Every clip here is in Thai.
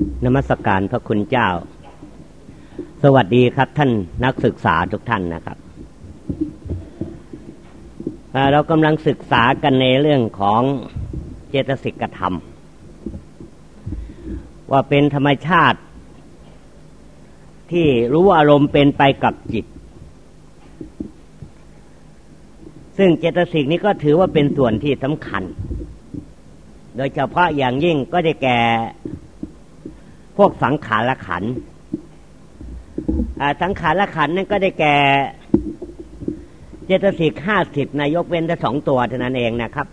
นมัสการพระคุณเจ้าสวัสดีครับท่านนักศึกษาทุกท่านนะครับเรากำลังศึกษากันในเรื่องของเจตสิกธรรมว่าเป็นธรรมชาติที่รู้อารมณ์เป็นไปกับจิตซึ่งเจตสิกนี้ก็ถือว่าเป็นส่วนที่สำคัญโดยเฉพาะอย่างยิ่งก็ได้แก่พวกสังขารขันธ์สังขารขันธ์นั่นก็ได้แก่เจตสิก50นะยกเว้นแต่2ตัวเท่านั้นเองนะครับ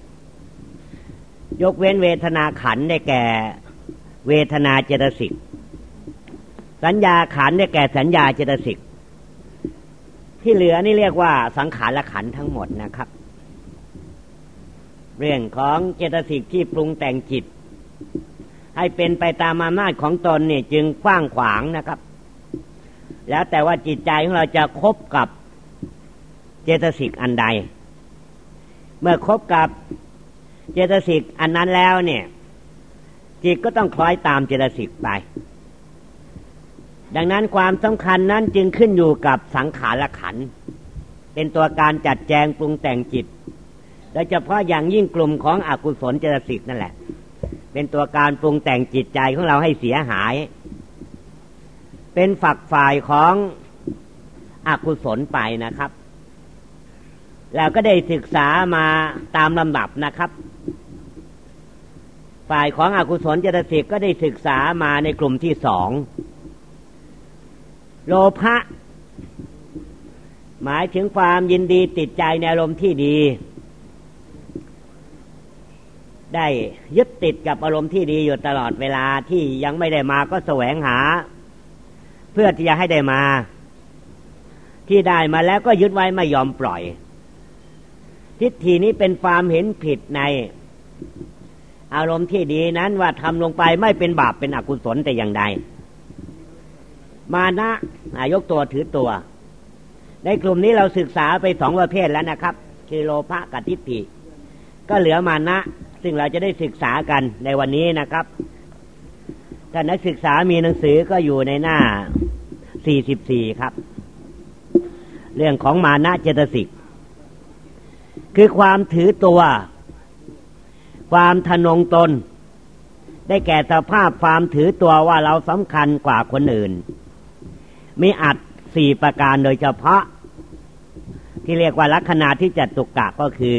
ยกเว้นเวทนาขันธ์ได้แก่เวทนาเจตสิกสัญญาขันธ์ได้แก่สัญญาเจตสิกที่เหลือนี่เรียกว่าสังขารขันธ์ทั้งหมดนะครับเรื่องของเจตสิกที่ปรุงแต่งจิตให้เป็นไปตามอำนาจของตนนี่จึงกว้างขวางนะครับแล้วแต่ว่าจิตใจของเราจะคบกับเจตสิกอันใดเมื่อคบกับเจตสิกอันนั้นแล้วเนี่ยจิตก็ต้องคล้อยตามเจตสิกไปดังนั้นความสำคัญนั้นจึงขึ้นอยู่กับสังขารขันธ์เป็นตัวการจัดแจงปรุงแต่งจิตโดยเฉพาะอย่างยิ่งกลุ่มของอกุศลเจตสิกนั่นแหละเป็นตัวการปรุงแต่งจิตใจของเราให้เสียหายเป็นฝักฝ่ายของอกุศลไปนะครับแล้วก็ได้ศึกษามาตามลำดับนะครับฝ่ายของอกุศลเจตสิกก็ได้ศึกษามาในกลุ่มที่2โลภะหมายถึงความยินดีติดใจในอารมณ์ที่ดีได้ยึดติดกับอารมณ์ที่ดีอยู่ตลอดเวลาที่ยังไม่ได้มาก็แสวงหาเพื่อที่จะให้ได้มาที่ได้มาแล้วก็ยึดไว้ไม่ยอมปล่อยทิฏฐินี้เป็นความเห็นผิดในอารมณ์ที่ดีนั้นว่าทำลงไปไม่เป็นบาปเป็นอกุศลแต่อย่างใดมานะยกตัวถือตัวในกลุ่มนี้เราศึกษาไป2ประเภทแล้วนะครับคือโลภะกับทิฏฐิก็เหลือมานะซึ่งเราจะได้ศึกษากันในวันนี้นะครับถ้านักศึกษามีหนังสือก็อยู่ในหน้า44ครับเรื่องของมานะเจตสิกคือความถือตัวความทะนงตนได้แก่สภาพความถือตัวว่าเราสำคัญกว่าคนอื่นมีอัต4ประการโดยเฉพาะที่เรียกว่าลักขณะที่จัตุกะก็คือ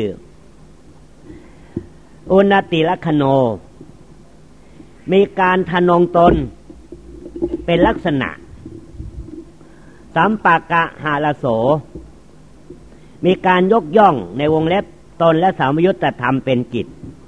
อุณติลักขโนมีการทะนงตนเป็นลักษณะสัมปะกะหาลโสมีการยกย่องในวงเล็บตนและสามยุตธรรมเป็นกิจ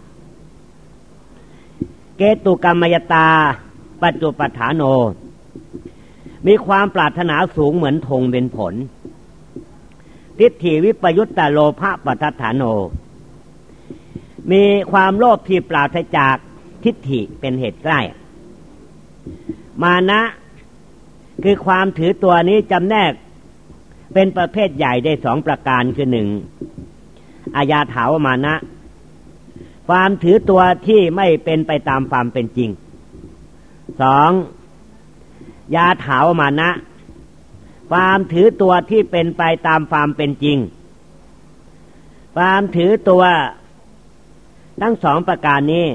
เกตุกรรมยตาปัจจุปฐานโนมีความปรารถนาสูงเหมือนธงเป็นผลทิฏฐิวิปยุตตโลภะปัฏฐานโนมีความโลภที่ปราศจากทิฏฐิเป็นเหตุใกล้มานะคือความถือตัวนี้จำแนกเป็นประเภทใหญ่ได้2ประการคือ1อายาถาวมานะความถือตัวที่ไม่เป็นไปตามความเป็นจริง2ยาถาวมานะความถือตัวที่เป็นไปตามความเป็นจริงความถือตัวทั้ง2ประการนี้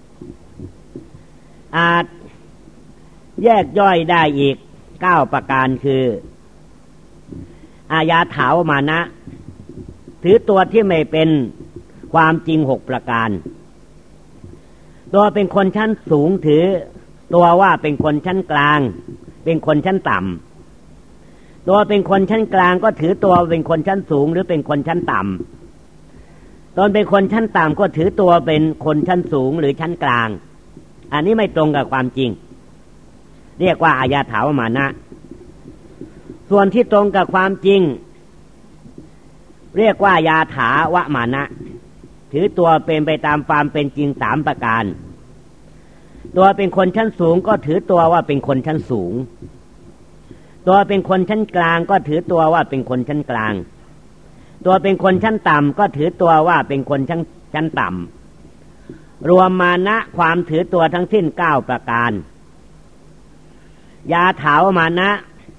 อาจแยกย่อยได้อีก9ประการคืออายาถาวมานะถือตัวที่ไม่เป็นความจริง6ประการตัวเป็นคนชั้นสูงถือตัวว่าเป็นคนชั้นกลางเป็นคนชั้นต่ำตัวเป็นคนชั้นกลางก็ถือตัวเป็นคนชั้นสูงหรือเป็นคนชั้นต่ำตนเป็นคนชั้นต่ำก็ถือตัวเป็นคนชั้นสูงหรือชั้นกลางอันนี้ไม่ตรงกับความจริงเรียกว่าอายาถาวมานะส่วนที่ตรงกับความจริงเรียกว่ายาถาวมานะถือตัวเป็นไปตามความเป็นจริง3ประการตัวเป็นคนชั้นสูงก็ถือตัวว่าเป็นคนชั้นสูงตัวเป็นคนชั้นกลางก็ถือตัวว่าเป็นคนชั้นกลางตัวเป็นคนชั้นต่ำก็ถือตัวว่าเป็นคนชั้นต่ำรวมมานะความถือตัวทั้งสิ้น9ประการยาถาวมานะ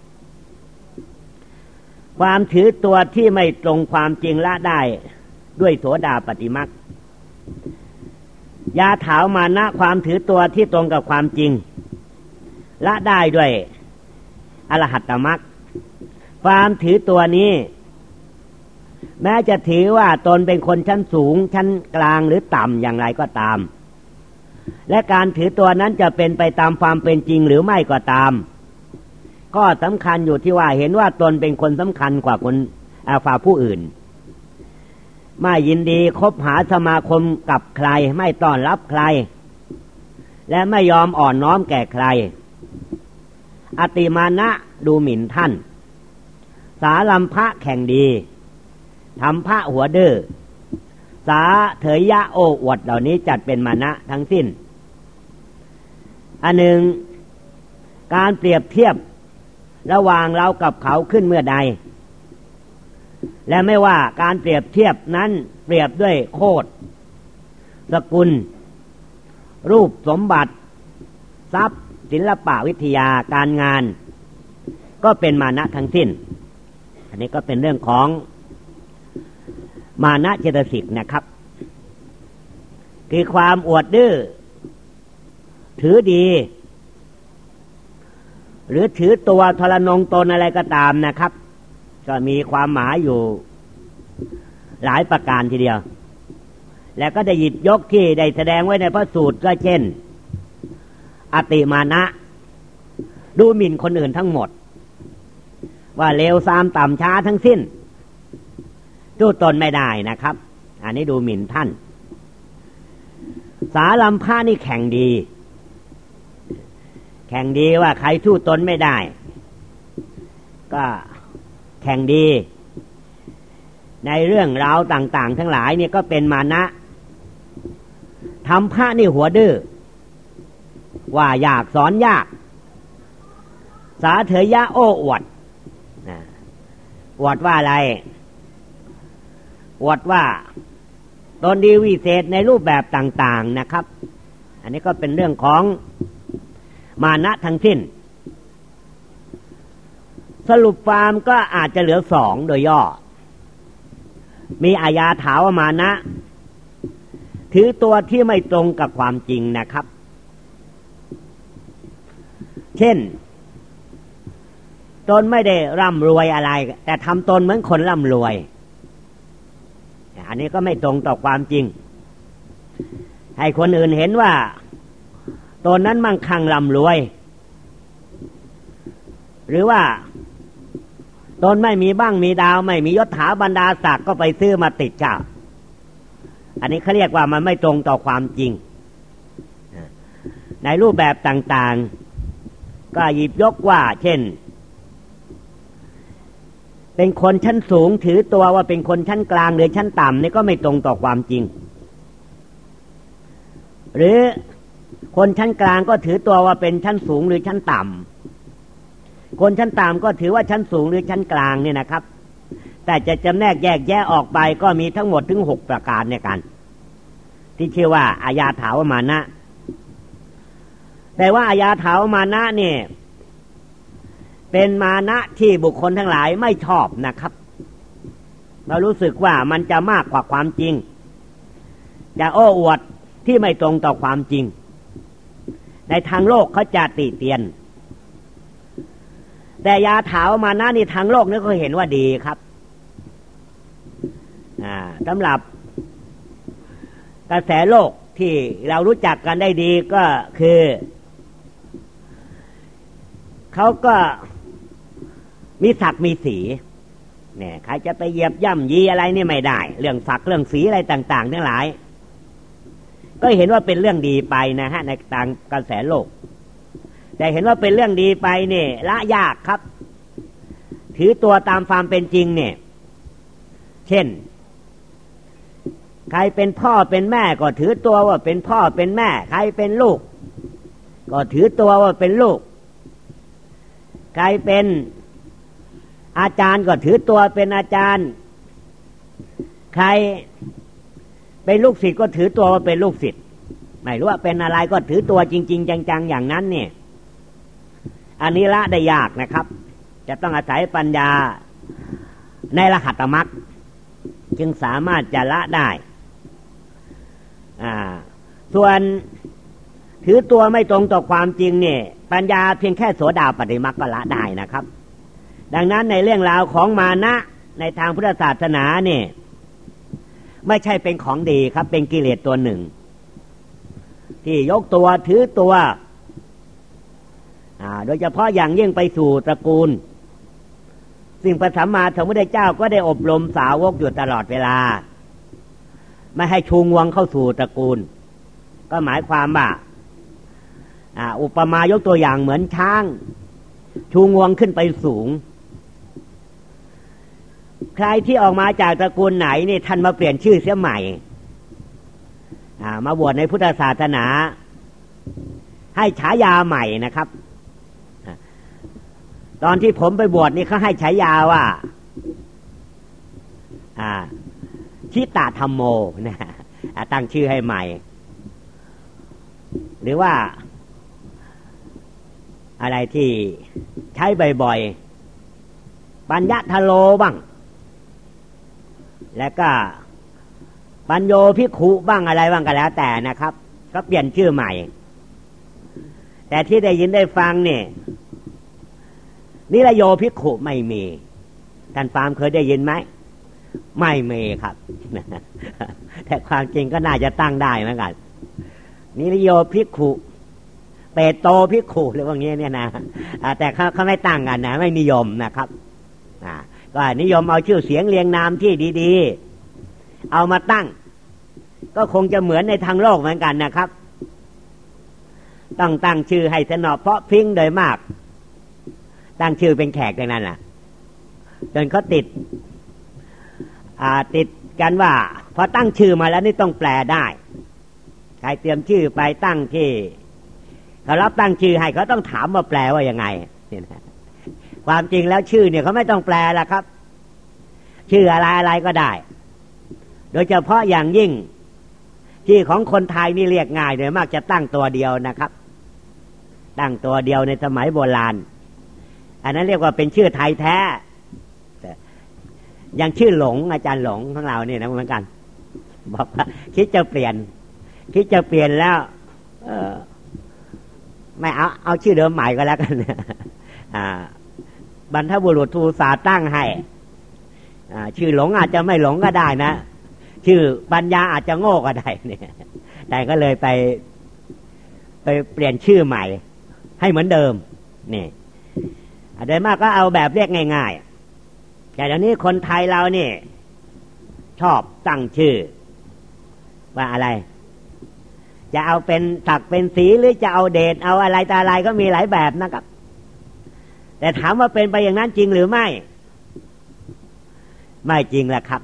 ความถือตัวที่ไม่ตรงความจริงละได้ด้วยโสดาปัตติมรรคยาถาวมานะความถือตัวที่ตรงกับความจริงละได้ด้วยอรหัตตมรรคความถือตัวนี้แม้จะถือว่าตนเป็นคนชั้นสูงชั้นกลางหรือต่ำอย่างไรก็ตามและการถือตัวนั้นจะเป็นไปตามความเป็นจริงหรือไม่ก็ตามก็สำคัญอยู่ที่ว่าเห็นว่าตนเป็นคนสำคัญกว่าคนฝ่าผู้อื่นไม่ยินดีคบหาสมาคมกับใครไม่ต้อนรับใครและไม่ยอมอ่อนน้อมแก่ใครอติมานะดูหมิ่นท่านสาลัมภะแข่งดีทำพระหัวดื้อสาเถยยะโอ้อวดเหล่านี้จัดเป็นมานะทั้งสิ้นอันหนึ่งการเปรียบเทียบระหว่างเรากับเขาขึ้นเมื่อใดและไม่ว่าการเปรียบเทียบนั้นเปรียบด้วยโคตรสกุลรูปสมบัติทรัพย์ศิลปะวิทยาการงานก็เป็นมานะทั้งสิ้นอันนี้ก็เป็นเรื่องของมานะเจตสิกนะครับคือความอวดดื้อถือดีหรือถือตัวทรนงตนอะไรก็ตามนะครับก็มีความหมายอยู่หลายประการทีเดียวแล้วก็ได้หยิบยกที่ได้แสดงไว้ในพระสูตรก็เช่นอติมานะดูหมิ่นคนอื่นทั้งหมดว่าเลวทรามต่ำช้าทั้งสิ้นสู้ตนไม่ได้นะครับอันนี้ดูหมิ่นท่านสาลัมภะนี่แข่งดีว่าใครสู้ตนไม่ได้ก็แข่งดีในเรื่องราวต่างๆทั้งหลายเนี่ยก็เป็นมานะทำพระนี่หัวดื้อว่าอยากสอนยากสาเถยยะโอ้อวดอวดว่าอะไรอวดว่าตนดีวิเศษในรูปแบบต่างๆนะครับอันนี้ก็เป็นเรื่องของมานะทั้งสิ้นสรุปความก็อาจจะเหลือสองโดยย่อมีอายาถาวมานะถือตัวที่ไม่ตรงกับความจริงนะครับเช่นตนไม่ได้ร่ำรวยอะไรแต่ทำตนเหมือนคนร่ำรวยอันนี้ก็ไม่ตรงต่อความจริงให้คนอื่นเห็นว่าตนนั้นมั่งคั่งร่ำรวยหรือว่าตนไม่มีบ้างมีดาวไม่มียศถาบรรดาศักดิ์ก็ไปซื้อมาติดเจ้าอันนี้เขาเรียกว่ามันไม่ตรงต่อความจริงในรูปแบบต่างๆก็หยิบยกว่าเช่นเป็นคนชั้นสูงถือตัวว่าเป็นคนชั้นกลางหรือชั้นต่ำนี่ก็ไม่ตรงต่อความจริงหรือคนชั้นกลางก็ถือตัวว่าเป็นชั้นสูงหรือชั้นต่ำคนชั้นต่ำก็ถือว่าชั้นสูงหรือชั้นกลางเนี่ยนะครับแต่จะจำแนกแยกแยะออกไปก็มีทั้งหมดถึง6ประการในกันที่ชื่อว่าอายาถาวมานะแต่ว่าอายาถาวมานะเนี่ยเป็นมานะที่บุคคลทั้งหลายไม่ชอบนะครับเรารู้สึกว่ามันจะมากกว่าความจริงจะโอ้อวดที่ไม่ตรงต่อความจริงในทางโลกเขาจะติเตียนแต่ยาถาวมานะนี่ทางโลกนี่ก็เห็นว่าดีครับสำหรับกระแสโลกที่เรารู้จักกันได้ดีก็คือเขาก็มีศักดิ์มีสีเนี่ยใครจะไปเหยียบย่ำยีอะไรนี่ไม่ได้เรื่องศักดิ์เรื่องสีอะไรต่างๆทั้งหลายก็เห็นว่าเป็นเรื่องดีไปนะฮะในทางกระแสโลกแต่เห็นว่าเป็นเรื่องดีไปเนี่ยละยากครับถือตัวตามความเป็นจริงเนี่ยเช่นใครเป็นพ่อเป็นแม่ก็ถือตัวว่าเป็นพ่อเป็นแม่ใครเป็นลูกก็ถือตัวว่าเป็นลูกใครเป็นอาจารย์ก็ถือตัวเป็นอาจารย์ใครเป็นลูกศิษย์ก็ถือตัวว่าเป็นลูกศิษย์ไม่รู้ว่าเป็นอะไรก็ถือตัวจริงๆจังๆอย่างนั้นเนี่ยอันนี้ละได้ยากนะครับจะต้องอาศัยปัญญาในรหัตมรรคจึงสามารถจะละได้ส่วนถือตัวไม่ตรงต่อความจริงเนี่ยปัญญาเพียงแค่โสดาปัตติมรรคก็ละได้นะครับดังนั้นในเรื่องราวของมานะในทางพุทธศาสนาเนี่ยไม่ใช่เป็นของดีครับเป็นกิเลสตัวหนึ่งที่ยกตัวถือตัวโดยเฉพาะอย่างยิ่งไปสู่ตระกูลซึ่งพระสัมมาสัมพุทธเจ้าก็ได้อบรมสาวกอยู่ตลอดเวลาไม่ให้ชูงวงเข้าสู่ตระกูลก็หมายความว่าอุปมายกตัวอย่างเหมือนช้างชูงวงขึ้นไปสูงใครที่ออกมาจากตระกูลไหนนี่ท่านมาเปลี่ยนชื่อเสียใหม่มาบวชในพุทธศาสนาให้ฉายาใหม่นะครับตอนที่ผมไปบวชนี่เขาให้ฉายาว่าชิตาธรรมโมนะตั้งชื่อให้ใหม่หรือว่าอะไรที่ใช้บ่อยๆปัญญทโลบ้างแล้วก็ปัญโยภิกขุบ้างอะไรบ้างก็แล้วแต่นะครับก็เปลี่ยนชื่อใหม่แต่ที่ได้ยินได้ฟังเนี่ยนิรโยภิกขุไม่มีท่านฟาร์มเคยได้ยินไหมไม่มีครับแต่ความจริงก็น่าจะตั้งได้เหมือนกันนิรโยภิกขุเปโตภิกขุหรือว่างี้เนี่ยนะแต่เขาไม่ตั้งกันนะไม่นิยมนะครับก็นิยมเอาชื่อเสียงเรียงนามที่ดีๆเอามาตั้งก็คงจะเหมือนในทางโลกเหมือนกันนะครับต้องตั้งชื่อให้สนอเพราะพิ้งโดยมากตั้งชื่อเป็นแขกอย่างนั้นล่ะจนเขาติดกันว่าพอตั้งชื่อมาแล้วนี่ต้องแปลได้ใครเตรียมชื่อไปตั้งที่เขารับตั้งชื่อให้เขาต้องถามว่าแปลว่ายังไงความจริงแล้วชื่อเนี่ยเขาไม่ต้องแปลละครับชื่ออะไรก็ได้โดยเฉพาะอย่างยิ่งชื่อของคนไทยนี่เรียกง่ายเลยมากจะตั้งตัวเดียวนะครับตั้งตัวเดียวในสมัยโบราณอันนั้นเรียกว่าเป็นชื่อไทยแท้อย่างชื่อหลงอาจารย์หลงของเราเนี่ยนะเหมือนกันบอกว่าคิดจะเปลี่ยนแล้วไม่เอาชื่อเดิมใหม่ก็แล้วกันบรรพบุรุษทูสาตั้งให้ชื่อหลงอาจจะไม่หลงก็ได้นะชื่อปัญญาอาจจะโง่ก็ได้เนี่ยแต่ก็เลยไปเปลี่ยนชื่อใหม่ให้เหมือนเดิมนี่โดยมากก็เอาแบบเรียกง่ายๆแต่เดี๋ยวนี้คนไทยเรานี่ชอบตั้งชื่อว่าอะไรจะเอาเป็นศักดิ์เป็นสีหรือจะเอาเดชเอาอะไรตาอะไรก็มีหลายแบบนะครับแต่ถามว่าเป็นไปอย่างนั้นจริงหรือไม่จริงแหละครับ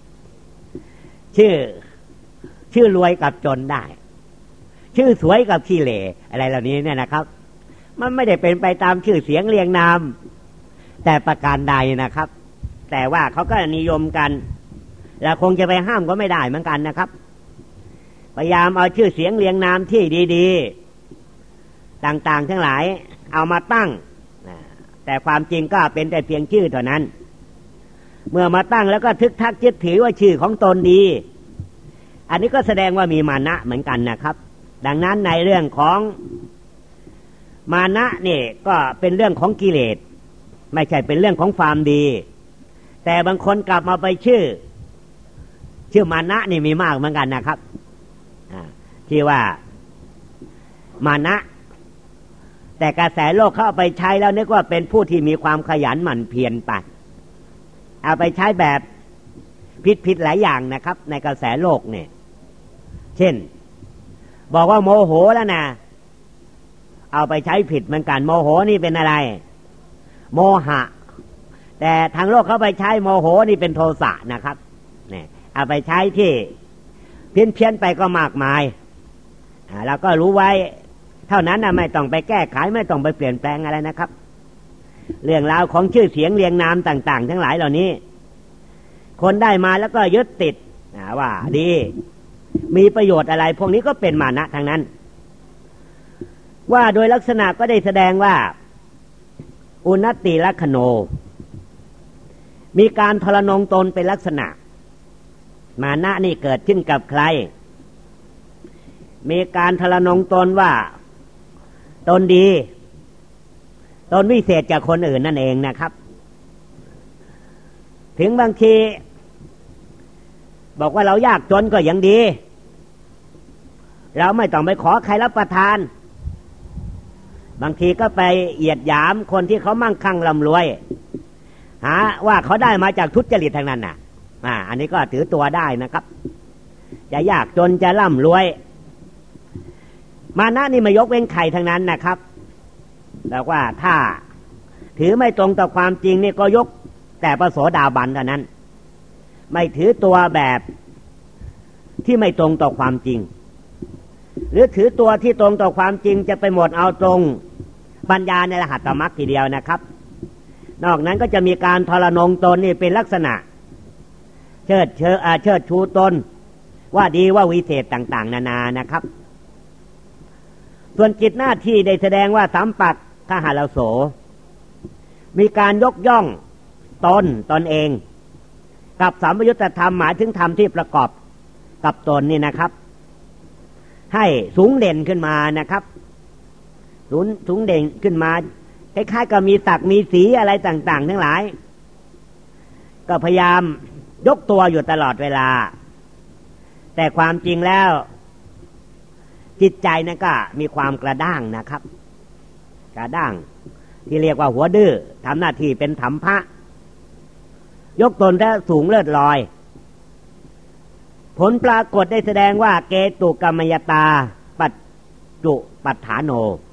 ชื่อรวยกับจนได้ชื่อสวยกับขี้เหร่อะไรเหล่านี้เนี่ยนะครับมันไม่ได้เป็นไปตามชื่อเสียงเรียงนามแต่ประการใดนะครับแต่ว่าเขาก็นิยมกันแล้วคงจะไปห้ามก็ไม่ได้เหมือนกันนะครับพยายามเอาชื่อเสียงเรียงนามที่ดีๆต่างๆทั้งหลายเอามาตั้งแต่ความจริงก็เป็นแต่เพียงชื่อเท่านั้นเมื่อมาตั้งแล้วก็ทึกทักยึดถือว่าชื่อของตนดีอันนี้ก็แสดงว่ามีมานะเหมือนกันนะครับดังนั้นในเรื่องของมานะนี่ก็เป็นเรื่องของกิเลสไม่ใช่เป็นเรื่องของความดีแต่บางคนกลับมาไปชื่อมานะนี่มีมากเหมือนกันนะครับที่ว่ามานะแต่กระแสโลกเข้าไปใช้แล้วนึกว่าเป็นผู้ที่มีความขยันหมั่นเพียรไปเอาไปใช้แบบผิดหลายอย่างนะครับในกระแสโลกเนี่ยเช่นบอกว่าโมโหแล้วนะเอาไปใช้ผิดเหมือนกันโมโหนี่เป็นอะไรโมหะแต่ทางโลกเขาไปใช้โมโหนี่เป็นโทสะนะครับเนี่ยเอาไปใช้ที่เพี้ยนไปก็มากมายแล้วก็รู้ไว้เท่านั้นนะไม่ต้องไปแก้ไขไม่ต้องไปเปลี่ยนแปลงอะไรนะครับเรื่องราวของชื่อเสียงเรียงนามต่างๆทั้งหลายเหล่านี้คนได้มาแล้วก็ยึดติดว่าดีมีประโยชน์อะไรพวกนี้ก็เป็นมานะทั้งนั้นว่าโดยลักษณะก็ได้แสดงว่าอุณติลักขโนมีการทรนงตนเป็นลักษณะมานะนี่เกิดขึ้นกับใครมีการทรนงตนว่าตนดีตนวิเศษจากคนอื่นนั่นเองนะครับถึงบางทีบอกว่าเรายากจนก็ยังดีเราไม่ต้องไปขอใครรับประทานบางทีก็ไปเหยียดหยามคนที่เขามั่งคั่งร่ำรวยหาว่าเขาได้มาจากทุจริตทางนั้นน่ะอันนี้ก็ถือตัวได้นะครับจะยากจนจะร่ำรวยมานะนี่ไม่ยกเว้นใครทางนั้นนะครับแต่ว่าถ้าถือไม่ตรงต่อความจริงนี่ก็ยกแต่พระโสดาบันเท่านั้นไม่ถือตัวแบบที่ไม่ตรงต่อความจริงหรือถือตัวที่ตรงต่อความจริงจะไปหมดเอาตรงปัญญาในรหัตมรรคทีเดียวนะครับนอกนั้นก็จะมีการทรนงตนนี่เป็นลักษณะเชิดชูตนว่าดีว่าวิเศษต่างๆนานานะครับส่วนกิจหน้าที่ได้แสดงว่าสัมปักขหารโสมีการยกย่องตนเองกับสัมปยุตตธรรมหมายถึงธรรมที่ประกอบกับตนนี่นะครับให้สูงเด่นขึ้นมานะครับสูงเด่นขึ้นมาคล้ายๆกับมีศักดิ์มีสีอะไรต่างๆทั้งหลายก็พยายามยกตัวอยู่ตลอดเวลาแต่ความจริงแล้วจิตใจนั่นก็มีความกระด้างนะครับกระด้างที่เรียกว่าหัวดื้อทำหน้าที่เป็นถัมภะยกตนได้สูงเลิศลอยผลปรากฏได้แสดงว่าเกตุกรรมยตาปัจจุปัฏฐานโน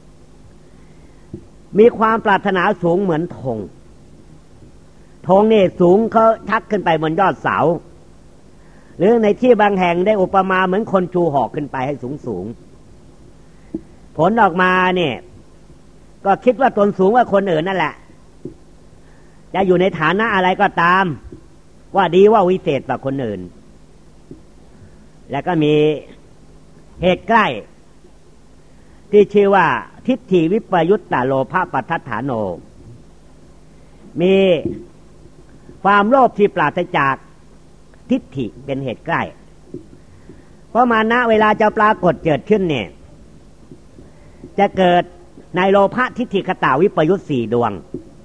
มีความปรารถนาสูงเหมือนธงนี่สูงเขาชักขึ้นไปบนยอดเสาหรือในที่บางแห่งได้อุปมาเหมือนคนชูหอกขึ้นไปให้สูงผลออกมาเนี่ยก็คิดว่าตนสูงกว่าคนอื่นนั่นแหละจะอยู่ในฐานะอะไรก็ตามว่าดีว่าวิเศษกว่าคนอื่นแล้วก็มีเหตุใกล้ที่ชื่อว่าทิฏฐิวิปยุตตโลภปัฏฐานโนมีความโลภที่ปราศจากทิฏฐิเป็นเหตุใกล้เพราะมานะเวลาจะปรากฏเกิดขึ้นเนี่ยจะเกิดในโลภะทิฏฐิคตาวิปยุต4ดวง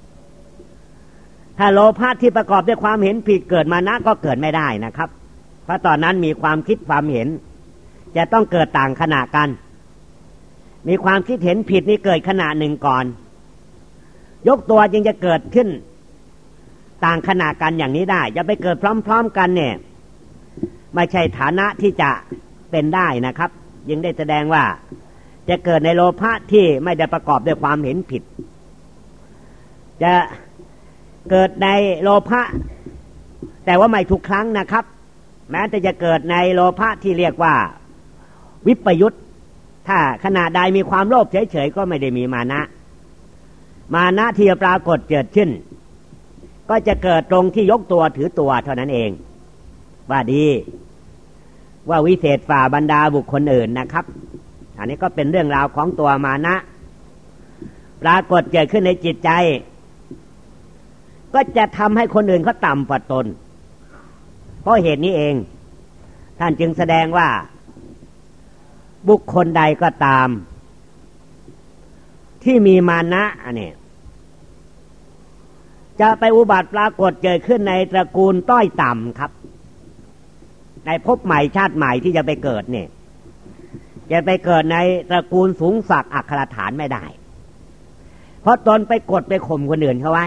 ถ้าโลภะที่ประกอบด้วยความเห็นผิดเกิดมานะก็เกิดไม่ได้นะครับเพราะตอนนั้นมีความคิดความเห็นจะต้องเกิดต่างขณะกันมีความคิดเห็นผิดนี่เกิดขณะหนึ่งก่อนยกตัวจึงจะเกิดขึ้นต่างขณะกันอย่างนี้ได้จะไปเกิดพร้อมๆกันเนี่ยไม่ใช่ฐานะที่จะเป็นได้นะครับยังได้แสดงว่าจะเกิดในโลภะที่ไม่ได้ประกอบด้วยความเห็นผิดจะเกิดในโลภะแต่ว่าไม่ทุกครั้งนะครับแม้แต่จะเกิดในโลภะที่เรียกว่าวิปยุตถ้าขณะใดมีความโลภเฉยๆก็ไม่ได้มีมานะที่ปรากฏเกิดขึ้นก็จะเกิดตรงที่ยกตัวถือตัวเท่านั้นเองว่าดีว่าวิเศษฝ่าบรรดาบุคคลอื่นนะครับอันนี้ก็เป็นเรื่องราวของตัวมานะปรากฏเกิดขึ้นในจิตใจก็จะทำให้คนอื่นเขาต่ำกว่าตนเพราะเหตุนี้เองท่านจึงแสดงว่าบุคคลใดก็ตามที่มีมานะอันนี้จะไปอุบัติปรากฏเกิดขึ้นในตระกูลต้อยต่ำครับในภพใหม่ชาติใหม่ที่จะไปเกิดเนี่ยจะไปเกิดในตระกูลสูงศักดิ์อัครฐานไม่ได้เพราะตนไปกดไปข่มคนอื่นเขาไว้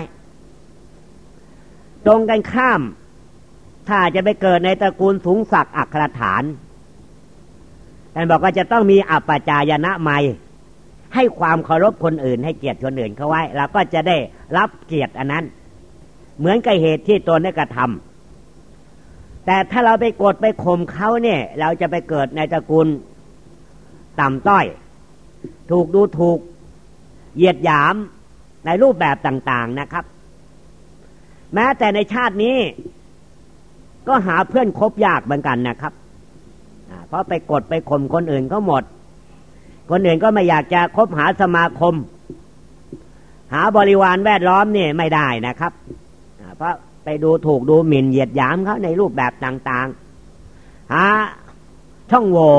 ตรงกันข้ามถ้าจะไปเกิดในตระกูลสูงศักดิ์อัครฐานท่านบอกว่าจะต้องมีอัปปจายนะใหม่ให้ความเคารพคนอื่นให้เกียรติคนอื่นเขาไว้เราก็จะได้รับเกียรติอันนั้นเหมือนกับเหตุที่ตนได้กระทำแต่ถ้าเราไปกดไปข่มเขาเนี่ยเราจะไปเกิดในตระกูลต่ำต้อยถูกดูถูกเหยียดหยามในรูปแบบต่างๆนะครับแม้แต่ในชาตินี้ก็หาเพื่อนคบยากเหมือนกันนะครับเพราะไปกดไปข่มคนอื่นเขาหมดคนอื่นก็ไม่อยากจะคบหาสมาคมหาบริวารแวดล้อมเนี่ยไม่ได้นะครับเพราะไปดูถูกดูหมิ่นเหยียดหยามเขาในรูปแบบต่างๆหาช่องโหว่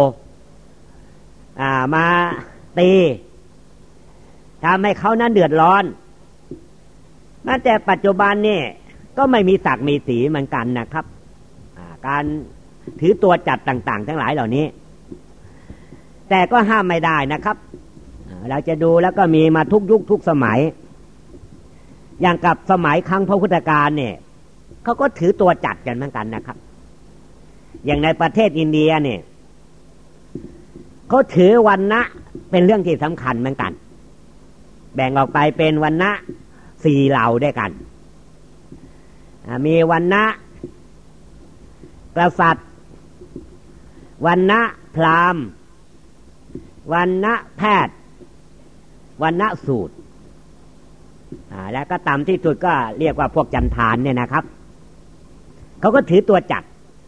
มาตีทำให้เขานั้นเดือดร้อนแม้แต่ปัจจุบันนี่ก็ไม่มีศักดิ์มีสีเหมือนกันนะครับการถือตัวจัดต่างๆทั้งหลายเหล่านี้แต่ก็ห้ามไม่ได้นะครับเราจะดูแล้วก็มีมาทุกยุคทุกสมัยอย่างกับสมัยครั้งพระพุทธกาลเนี่ยเขาก็ถือตัวจัดกันเหมือนกันนะครับอย่างในประเทศอินเดียเนี่ยเขาถือวันนะเป็นเรื่องที่สำคัญเหมือนกันแบ่งออกไปเป็นวันนะ4เหล่าด้วยกันมีวันนะกษัตริย์วันนะพราหมณ์วันนะแพทย์วันนะสูตรแล้วก็ต่ำที่สุดก็เรียกว่าพวกจันทานเนี่ยนะครับเขาก็ถือตัวจัด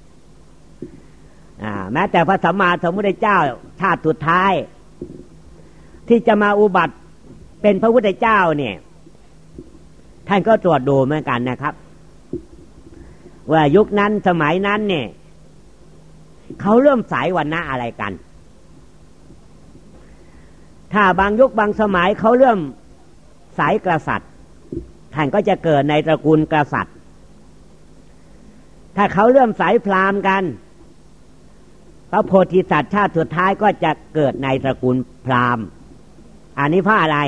แม้แต่พระสัมมาสัมพุทธเจ้าชาติสุดท้ายที่จะมาอุบัติเป็นพระพุทธเจ้าเนี่ยท่านก็ตรวจดูเหมือนกันนะครับว่ายุคนั้นสมัยนั้นเนี่ยเขาเริ่มสายวันนะอะไรกันถ้าบางยุคบางสมัยเขาเริ่มสายกษัตริย์ท่านก็จะเกิดในตระกูลกษัตริย์ถ้าเขาเริ่มสายพราหมณ์กันพระโพธิสัตว์ชาติสุดท้ายก็จะเกิดในตระกูลพราหมณ์อันนี้เพราะอะไร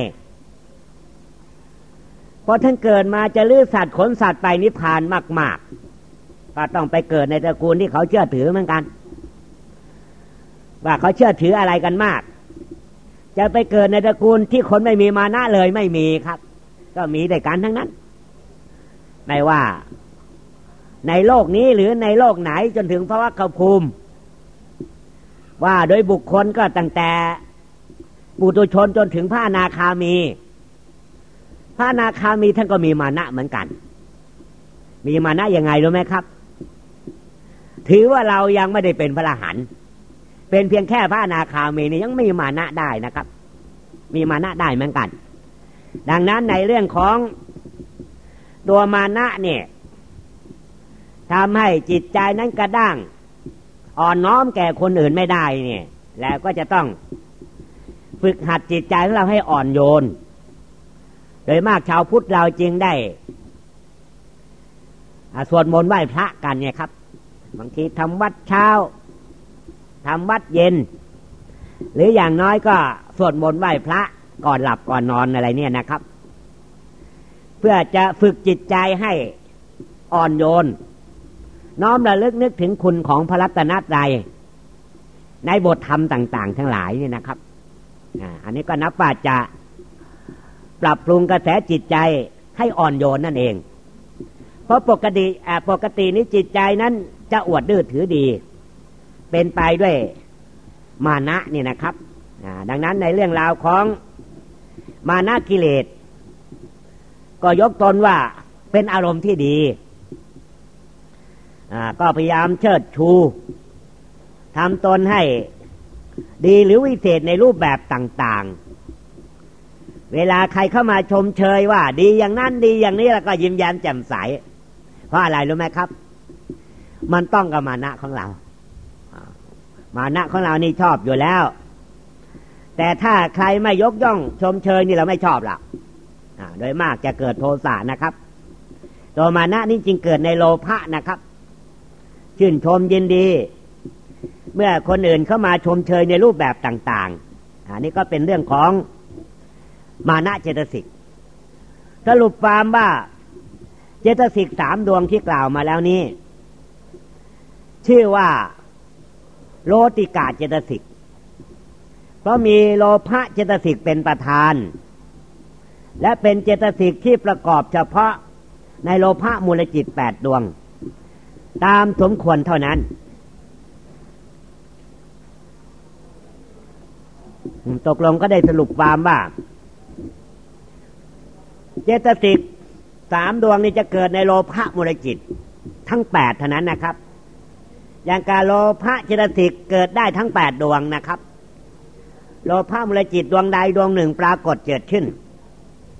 เพราะท่านเกิดมาจะลื้อสัตว์ขนสัตว์ไปนิพพานมากๆก็ต้องไปเกิดในตระกูลที่เขาเชื่อถือเหมือนกันว่าเขาเชื่อถืออะไรกันมากจะไปเกิดในตระกูลที่คนไม่มีมานะเลยไม่มีครับก็มีแต่กันทั้งนั้นไม่ว่าในโลกนี้หรือในโลกไหนจนถึงภวภูมิว่าโดยบุคคลก็ตั้งแต่ปุถุชนจนถึงพระอนาคามีพระอนาคามีท่านก็มีมานะเหมือนกันมีมานะยังไงรู้ไหมครับถือว่าเรายังไม่ได้เป็นพระอรหันต์เป็นเพียงแค่พระอนาคามีนี่ยังมีมานะได้นะครับมีมานะได้เหมือนกันดังนั้นในเรื่องของตัวมานะเนี่ยทำให้จิตใจนั้นกระด้างอ่อนน้อมแก่คนอื่นไม่ได้เนี่ยแล้วก็จะต้องฝึกหัดจิตใจของเราให้อ่อนโยนโดยมากชาวพุทธเราจึงได้สวดมนต์ไหว้พระกันเนี่ยครับบางทีทำวัดเช้าทำวัดเย็นหรืออย่างน้อยก็สวดมนต์ไหว้พระก่อนหลับก่อนนอนอะไรเนี่ยนะครับเพื่อจะฝึกจิตใจให้อ่อนโยนน้อมระลึกนึกถึงคุณของพระรัตนตรัยในบทธรรมต่างๆทั้งหลายนี่นะครับอันนี้ก็นับว่าจะปรับปรุงกระแสจิตใจให้อ่อนโยนนั่นเองเพราะปกตินี้จิตใจนั้นจะอวดดื้อถือดีเป็นไปด้วยมานะนี่นะครับดังนั้นในเรื่องราวของมานะกิเลสก็ยกตนว่าเป็นอารมณ์ที่ดีก็พยายามเชิดชูทำตนให้ดีหรือวิเศษในรูปแบบต่างๆเวลาใครเข้ามาชมเชยว่าดีอย่างนั้นดีอย่างนี้แล้วก็ยิ้มแย้มแจ่มใสเพราะอะไรรู้ไหมครับมันต้องกับมานะของเรามานะของเรานี่ชอบอยู่แล้วแต่ถ้าใครไม่ยกย่องชมเชยนี่เราไม่ชอบหรอกโดยมากจะเกิดโทสะนะครับตัวมานะนี่จริงเกิดในโลภะนะครับชื่นชมยินดีเมื่อคนอื่นเข้ามาชมเชยในรูปแบบต่างๆอันนี้ก็เป็นเรื่องของมานะเจตสิกสรุปความว่าเจตสิก3ดวงที่กล่าวมาแล้วนี้ชื่อว่าโลติกาเจตสิกเพราะมีโลภะเจตสิกเป็นประธานและเป็นเจตสิกที่ประกอบเฉพาะในโลภะมูลจิต8ดวงตามสมควรเท่านั้นตกลงก็ได้สรุปความว่าเจตสิก3ดวงนี้จะเกิดในโลภะมูลจิตทั้ง8เท่านั้นนะครับอย่างการโลภะเจตสิกเกิดได้ทั้ง8ดวงนะครับโลภะมูลจิตดวงใดดวงหนึ่งปรากฏเกิดขึ้น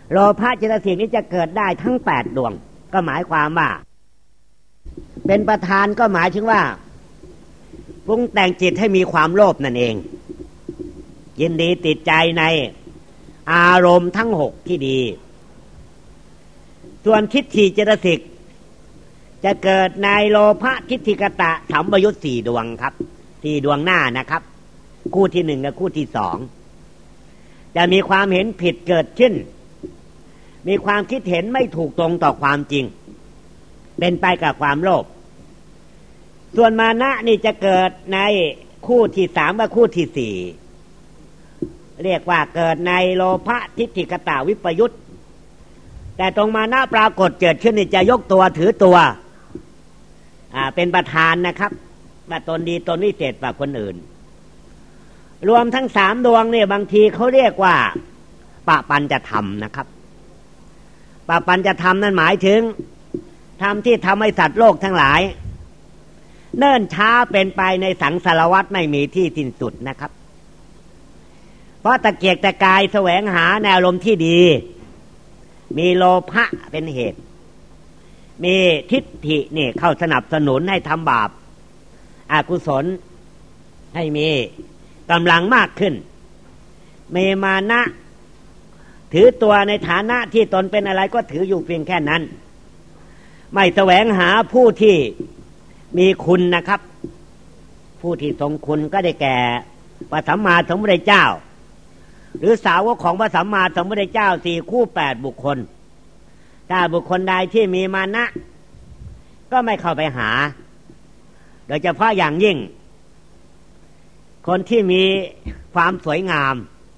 โลภะเจตสิกนี้จะเกิดได้ทั้ง8ดวงก็หมายความว่าเป็นประธานก็หมายถึงว่าปรุงแต่งจิตให้มีความโลภนั่นเองยินดีติดใจในอารมณ์ทั้ง6ที่ดีส่วนทิฏฐิเจตสิกจะเกิดในโลภะทิฏฐิกตะสัมปยุต4ดวงครับ4ดวงหน้านะครับคู่ที่1กับคู่ที่2จะมีความเห็นผิดเกิดขึ้นมีความคิดเห็นไม่ถูกตรงต่อความจริงเป็นไปกับความโลภส่วนมานะนี่จะเกิดในคู่ที่3กับคู่ที่4เรียกว่าเกิดในโลภะทิฏฐิกตะวิปยุตแต่ตรงมานะปรากฏเกิดขึ้นนี่จะยกตัวถือตัวเป็นประธานนะครับว่าตนดีตนวิเศษกว่าคนอื่นรวมทั้ง3ดวงเนี่ยบางทีเขาเรียกว่าปะปัญจธรรมนะครับปะปัญจธรรมนั้นหมายถึงธรรมที่ทำให้สัตว์โลกทั้งหลายเนิ่นช้าเป็นไปในสังสารวัฏไม่มีที่สิ้นสุดนะครับเพราะตะเกียกตะกายแสวงหาแนวลมที่ดีมีโลภะเป็นเหตุมีทิฏฐินี่เข้าสนับสนุนให้ทำบาปอกุศลให้มีกำลังมากขึ้นมีมานะถือตัวในฐานะที่ตนเป็นอะไรก็ถืออยู่เพียงแค่นั้นไม่แสวงหาผู้ที่มีคุณนะครับผู้ที่ทรงคุณก็ได้แก่พระสัมมาสัมพุทธเจ้าหรือสาวกของพระสัมมาสัมพุทธเจ้า4คู่8บุคคลถ้าบุคคลใดที่มีมานะก็ไม่เข้าไปหาโดยเฉพาะอย่างยิ่งคนที่มีความสวยงาม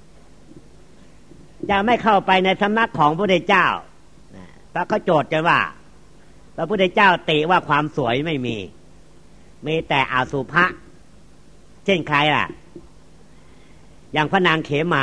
จะไม่เข้าไปในสำนักของพระพุทธเจ้าเพราะเขาโจทย์กันว่าพระพุทธเจ้าติว่าความสวยไม่มีแต่อสุภะเช่นใครล่ะอย่างพระนางเขมา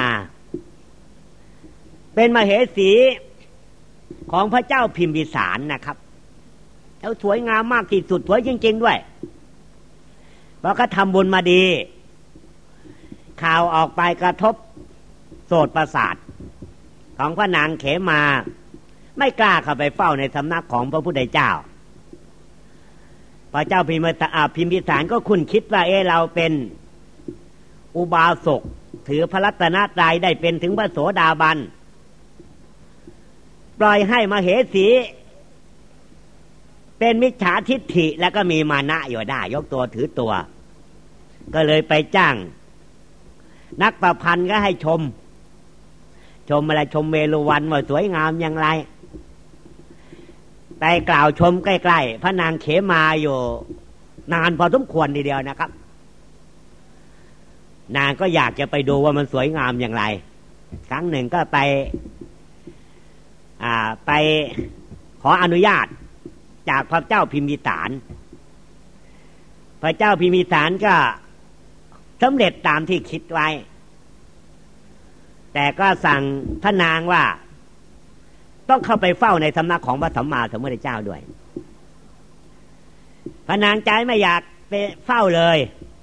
เป็นมเหสีของพระเจ้าพิมพิสารนะครับแล้วสวยงามมากที่สุดสวยจริงๆด้วยเพราะเขาทำบุญมาดีข่าวออกไปกระทบโสตประสาทของพระนางเขมาไม่กล้าเข้าไปเฝ้าในสำนักของพระพุทธเจ้าพระเจ้าพิมพิสารก็คุ้นคิดว่าเราเป็นอุบาสกถือพระรัตนตรัยได้เป็นถึงพระโสดาบันปล่อยให้มเหสีเป็นมิจฉาทิฏฐิแล้วก็มีมานะอยู่ได้ยกตัวถือตัวก็เลยไปจ้างนักประพันธ์ก็ให้ชมอะไรชมเวฬุวันว่าสวยงามอย่างไรไปกล่าวชมใกล้ๆพระนางเขมาอยู่นานพอสมควรทีเดียวนะครับนางก็อยากจะไปดูว่ามันสวยงามอย่างไรครั้งหนึ่งก็ไปขออนุญาตจากพระเจ้าพิมพิสารพระเจ้าพิมพิสารก็สำเร็จตามที่คิดไว้แต่ก็สั่งพระนางว่าต้องเข้าไปเฝ้าในสำนักของพระสัมมาสัมพุทธเจ้าด้วยพระนางใจไม่อยากไปเฝ้าเลย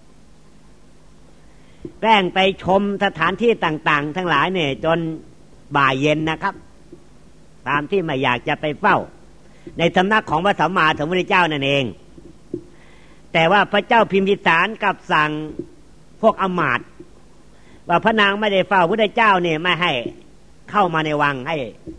แกล้งไปชมสถานที่ต่างๆทั้งหลายเนี่ยจนบ่ายเย็นนะครับตามที่ไม่อยากจะไปเฝ้าในสำนักของพระสัมมาสัมพุทธเจ้านั่นเองแต่ว่าพระเจ้าพิมพิสารกับสั่งพวกอมาตย์ว่าพระนางไม่ได้เฝ้าพระพุทธเจ้าเนี่ยไม่ให้เข้ามาในวังให้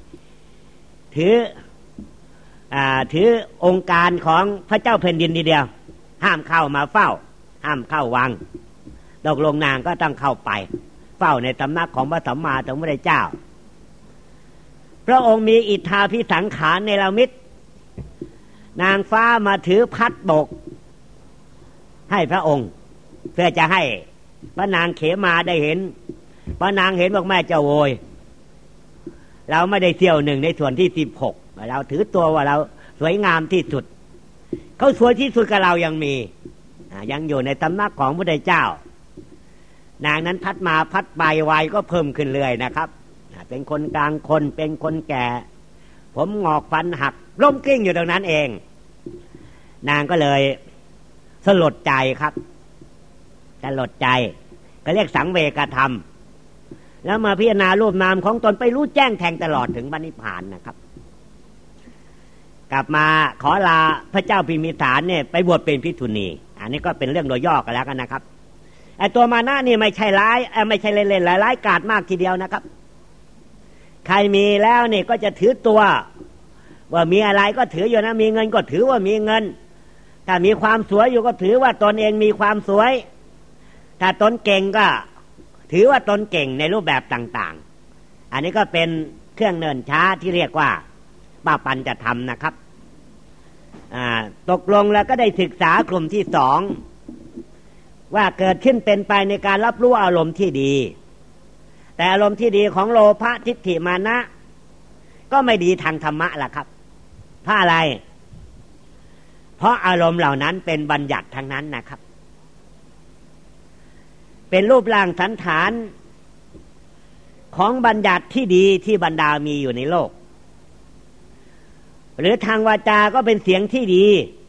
ถือองค์การของพระเจ้าแผ่นดินทีเดียวห้ามเข้ามาเฝ้าห้ามเข้าวังตกลงนางก็ต้องเข้าไปเฝ้าในสำนักของพระสัมมาสัมพุทธเจ้าพระองค์มีอิทธาภิสังขารเนรมิตนางฟ้ามาถือพัดบกให้พระองค์เพื่อจะให้พระนางเขมาได้เห็นพระนางเห็นบอกแม่เจ้าโวยเราไม่ได้เที่ยวหนึ่งในส่วนที่16เราถือตัวว่าเราสวยงามที่สุดเขาสวยที่สุดกับเรายังมียังอยู่ในตำนักของพระพุทธเจ้านางนั้นพัดมาพัดไปวัยก็เพิ่มขึ้นเรื่อยนะครับเป็นคนกลางคนเป็นคนแก่ผมงอกฟันหักล้มกลิ้งอยู่ตรงนั้นเองนางก็เลยสลดใจครับสลดใจก็เรียกสังเวกธรรมแล้วมาพิจารณารูปนามของตนไปรู้แจ้งแทงตลอดถึงพระนิพพานนะครับกลับมาขอลาพระเจ้าพิมพิสารเนี่ยไปบวชเป็นภิกษุณีอันนี้ก็เป็นเรื่องโดยย่อกันแล้วกันนะครับไอ้ตัวมานะนี่ไม่ใช่ร้ายไม่ใช่เล่นๆร้ายกาจมากทีเดียวนะครับใครมีแล้วนี่ก็จะถือตัวว่ามีอะไรก็ถืออยู่นะมีเงินก็ถือว่ามีเงินถ้ามีความสวยอยู่ก็ถือว่าตนเองมีความสวยถ้าตนเก่งก็ถือว่าตนเก่งในรูปแบบต่างๆอันนี้ก็เป็นเครื่องเนินช้าที่เรียกว่าป้าปัญจะทำนะครับตกลงแล้วก็ได้ศึกษากลุ่มที่สองว่าเกิดขึ้นเป็นไปในการรับรู้อารมณ์ที่ดีแต่อารมณ์ที่ดีของโลภะทิฏฐิมานะก็ไม่ดีทางธรรมะล่ะครับเพราะอะไรเพราะอารมณ์เหล่านั้นเป็นบัญญัติทั้งนั้นนะครับเป็นรูปร่างสันฐานของบัญญัติที่ดีที่บรรดามีอยู่ในโลกหรือทางวาจาก็เป็นเสียงที่ดี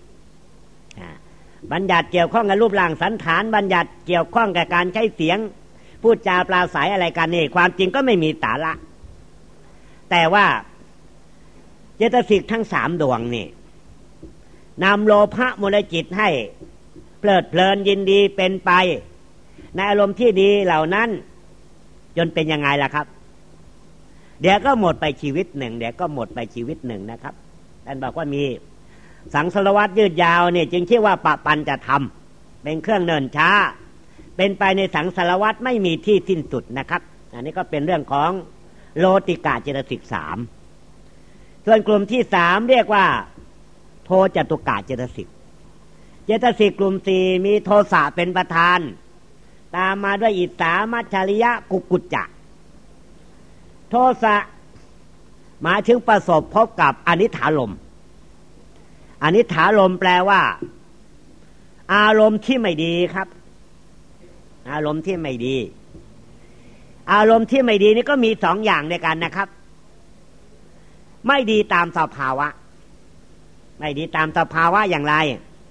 บัญญัติเกี่ยวข้องกับรูปร่างสันฐานบัญญัติเกี่ยวข้องกับการใช้เสียงพูดจาปราศัยอะไรกันนี่ความจริงก็ไม่มีสาระแต่ว่าเจตสิกทั้งสามดวงนี่นำโลภะมูลจิตให้เพลิดเพลินยินดีเป็นไปในอารมณ์ที่ดีเหล่านั้นจนเป็นยังไงล่ะครับเดี๋ยวก็หมดไปชีวิตหนึ่งเดี๋ยวก็หมดไปชีวิตหนึ่งนะครับท่านบอกว่ามีสังสารวัฏยืดยาวเนี่ยจึงชื่อว่าปะปัญจะทำเป็นเครื่องเนินช้าเป็นไปในสังสารวัฏไม่มีที่สิ้นสุดนะครับอันนี้ก็เป็นเรื่องของโลติกะเจตสิกสามส่วนกลุ่มที่สามเรียกว่าโทจตุกะเจตสิกกลุ่มสี่มีโทสะเป็นประธานตามมาด้วยอิสามัจฉริยะกุกุจจะโทสะมาถึงประสบพบกับอนิถารมณ์อนิถารมณ์แปลว่าอารมณ์ที่ไม่ดีครับอารมณ์ที่ไม่ดีอารมณ์ที่ไม่ดีนี่ก็มีสองอย่างด้วยกันนะครับไม่ดีตามสภาวะไม่ดีตามสภาวะอย่างไร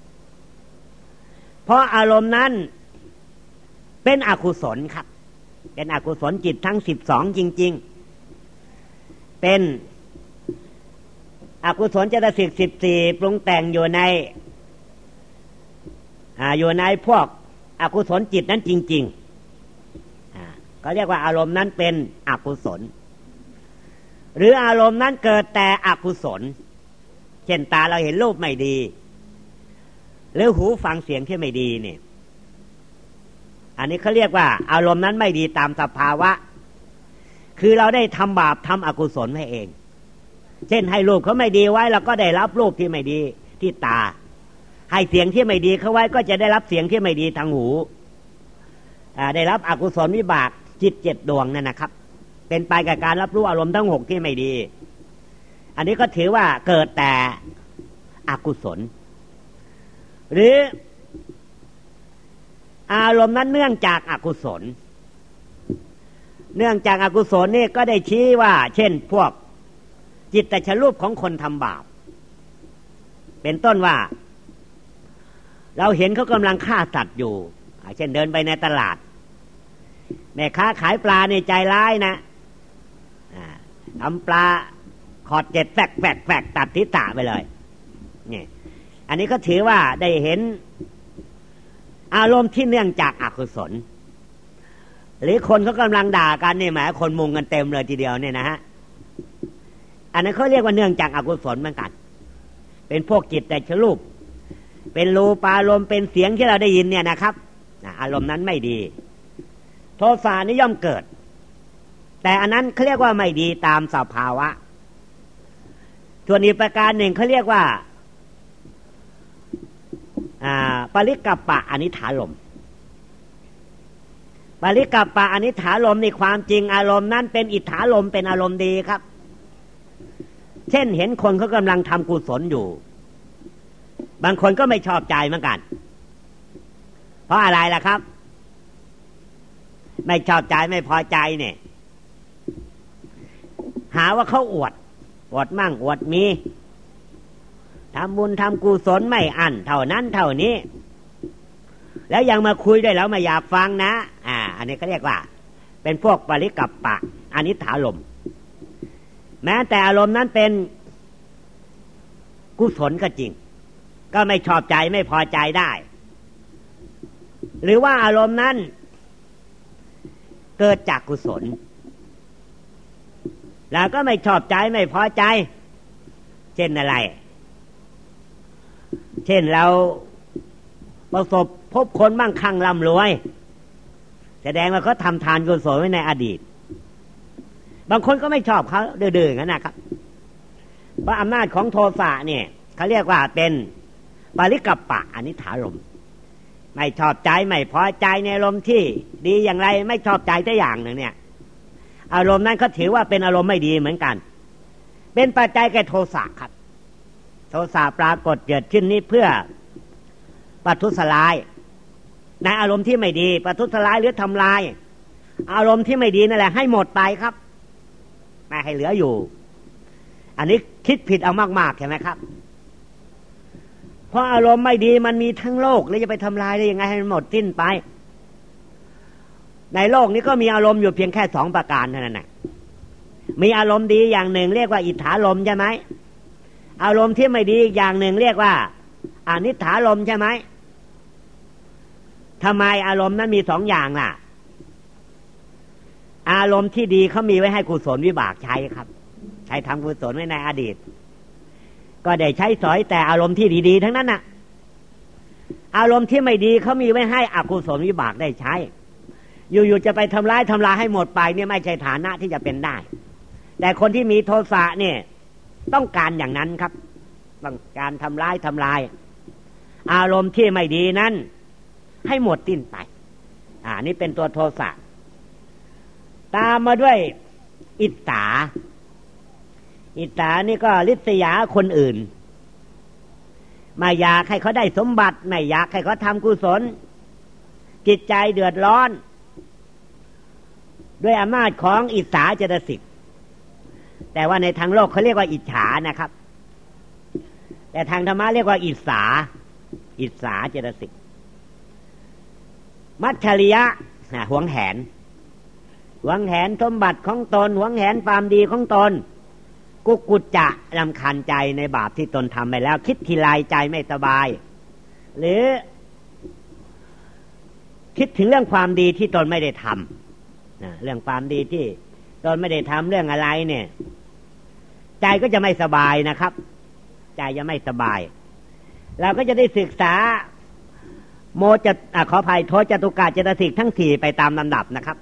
เพราะอารมณ์นั้นเป็นอกุศลครับเป็นอกุศลจิตทั้ง12จริงๆเป็นอกุศลเจตสิก14ปรุงแต่งอยู่ในพวกอกุศลจิตนั้นจริงๆเขาเรียกว่าอารมณ์นั้นเป็นอกุศลหรืออารมณ์นั้นเกิดแต่อกุศลเช่นตาเราเห็นรูปไม่ดีหรือหูฟังเสียงที่ไม่ดีนี่อันนี้เขาเรียกว่าอารมณ์นั้นไม่ดีตามสภาวะคือเราได้ทำบาปทำอกุศลให้เองเช่นให้รูปเขาไม่ดีไว้เราก็ได้รับรูปที่ไม่ดีที่ตาให้เสียงที่ไม่ดีเขาไว้ก็จะได้รับเสียงที่ไม่ดีทางหูได้รับอกุศลวิบากจิต7ดวงนั่นนะครับเป็นไปกับการรับรู้อารมณ์ทั้ง6ที่ไม่ดีอันนี้ก็ถือว่าเกิดแต่อกุศลหรืออารมณ์นั้นเนื่องจากอกุศลนี่ก็ได้ชี้ว่าเช่นพวกจิตตชรูปของคนทำบาปเป็นต้นว่าเราเห็นเขากำลังฆ่าสัตว์อยู่เช่นเดินไปในตลาดแม่ค้าขายปลาในใจร้ายนะทำปลาขอด7แฝกตัดทิศะไปเลยนี่อันนี้ก็ถือว่าได้เห็นอารมณ์ที่เนื่องจากอกุศลหรือคนเขากำลังด่ากันนี่แหมคนมุงกันเต็มเลยทีเดียวเนี่ยนะฮะอันนั้นเขาเรียกว่าเนื่องจากอกุศลเหมือนกันเป็นพวกจิตแต่ชรูปเป็นรูปารมณ์เป็นเสียงที่เราได้ยินเนี่ยนะครับอารมณ์นั้นไม่ดีโทสะนี่ย่อมเกิดแต่อันนั้นเขาเรียกว่าไม่ดีตามสภาวะส่วนอีกประการหนึ่งเขาเรียกว่าปริกัปปะอนิถารมณ์ปริกัปปะอนิถารมณ์นี่ความจริงอารมณ์นั้นเป็นอิทธารมณ์เป็นอารมณ์ดีครับเช่นเห็นคนเขากำลังทำกุศลอยู่บางคนก็ไม่ชอบใจเหมือนกันเพราะอะไรล่ะครับไม่ชอบใจไม่พอใจเนี่ยหาว่าเขาอวดมั่งอวดมีทำบุญทำกุศลไม่อั้นเท่านั้นเท่านี้แล้วยังมาคุยด้วยแล้วไม่อยากฟังนะอันนี้เขาเรียกว่าเป็นพวกปริกัปปะอนิถารมณ์แม้แต่อารมณ์นั้นเป็นกุศลก็จริงก็ไม่ชอบใจไม่พอใจได้หรือว่าอารมณ์นั้นเกิดจากกุศลแล้วก็ไม่ชอบใจไม่พอใจเช่นอะไรเช่นเราประสบพบคนมั่งคั่งร่ำรวยแสดงว่าเขาทำทานกุศลไว้ในอดีตบางคนก็ไม่ชอบเขาดื้อๆงั้นนะครับเพราะอำนาจของโทสะเนี่ยเขาเรียกว่าเป็นปริกัปปะอนิถารมณ์ไม่ชอบใจไม่พอใจในอารมณ์ที่ดีอย่างไรไม่ชอบใจแต่อย่างหนึ่งเนี่ยอารมณ์นั้นเขาถือว่าเป็นอารมณ์ไม่ดีเหมือนกันเป็นปัจจัยแก่โทสะครับโทสะปรากฏเกิดขึ้นนี้เพื่อปัทุษร้ายในอารมณ์ที่ไม่ดีปัทุษร้ายหรือทำลายอารมณ์ที่ไม่ดีนั่นแหละให้หมดไปครับไม่ให้เหลืออยู่อันนี้คิดผิดเอามากๆใช่ไหมครับเพราะอารมณ์ไม่ดีมันมีทั้งโลกแล้วจะไปทำลายได้ยังไงให้มันหมดสิ้นไปในโลกนี้ก็มีอารมณ์อยู่เพียงแค่2ประการเท่านั้นนะมีอารมณ์ดีอย่างหนึ่งเรียกว่าอิทธารมณ์ใช่ไหมอารมณ์ที่ไม่ดีอย่างหนึ่งเรียกว่าอนิถารมณ์ใช่ไหมทำไมอารมณ์นั้นมี2อย่างล่ะอารมณ์ที่ดีเขามีไว้ให้กุศลวิบากใช้ครับใช้ทำกุศลไว้ในอดีตก็ได้ใช้สอยแต่อารมณ์ที่ดีๆทั้งนั้นน่ะอารมณ์ที่ไม่ดีเขามีไว้ให้อกุศลวิบากได้ใช้อยู่ๆจะไปทำลายให้หมดไปเนี่ยไม่ใช่ฐานะที่จะเป็นได้แต่คนที่มีโทสะเนี่ยต้องการอย่างนั้นครับต้องการทำลายอารมณ์ที่ไม่ดีนั้นให้หมดสิ้นไปนี่เป็นตัวโทสะตามมาด้วยอิจฉานี่ก็ริษยาคนอื่นไม่อยากให้เขาได้สมบัติไม่อยากให้เขาทำกุศลจิตใจเดือดร้อนด้วยอำนาจของอิจฉาเจตสิกแต่ว่าในทางโลกเขาเรียกว่าอิจฉานะครับแต่ทางธรรมะเรียกว่าอิจฉาเจตสิกมัจฉริยะหวงแหนสมบัติของตนหวงแหนความดีของตนกุจจะรำคาญใจในบาปที่ตนทำไปแล้วคิดทีไรใจไม่สบายหรือคิดถึงเรื่องความดีที่ตนไม่ได้ทำเรื่องความดีที่ตนไม่ได้ทำเรื่องอะไรเนี่ยใจก็จะไม่สบายนะครับใจจะไม่สบายเราก็จะได้ศึกษาขออภัยโทจตุกะเจตสิกทั้ง4ไปตามลำดับนะครับ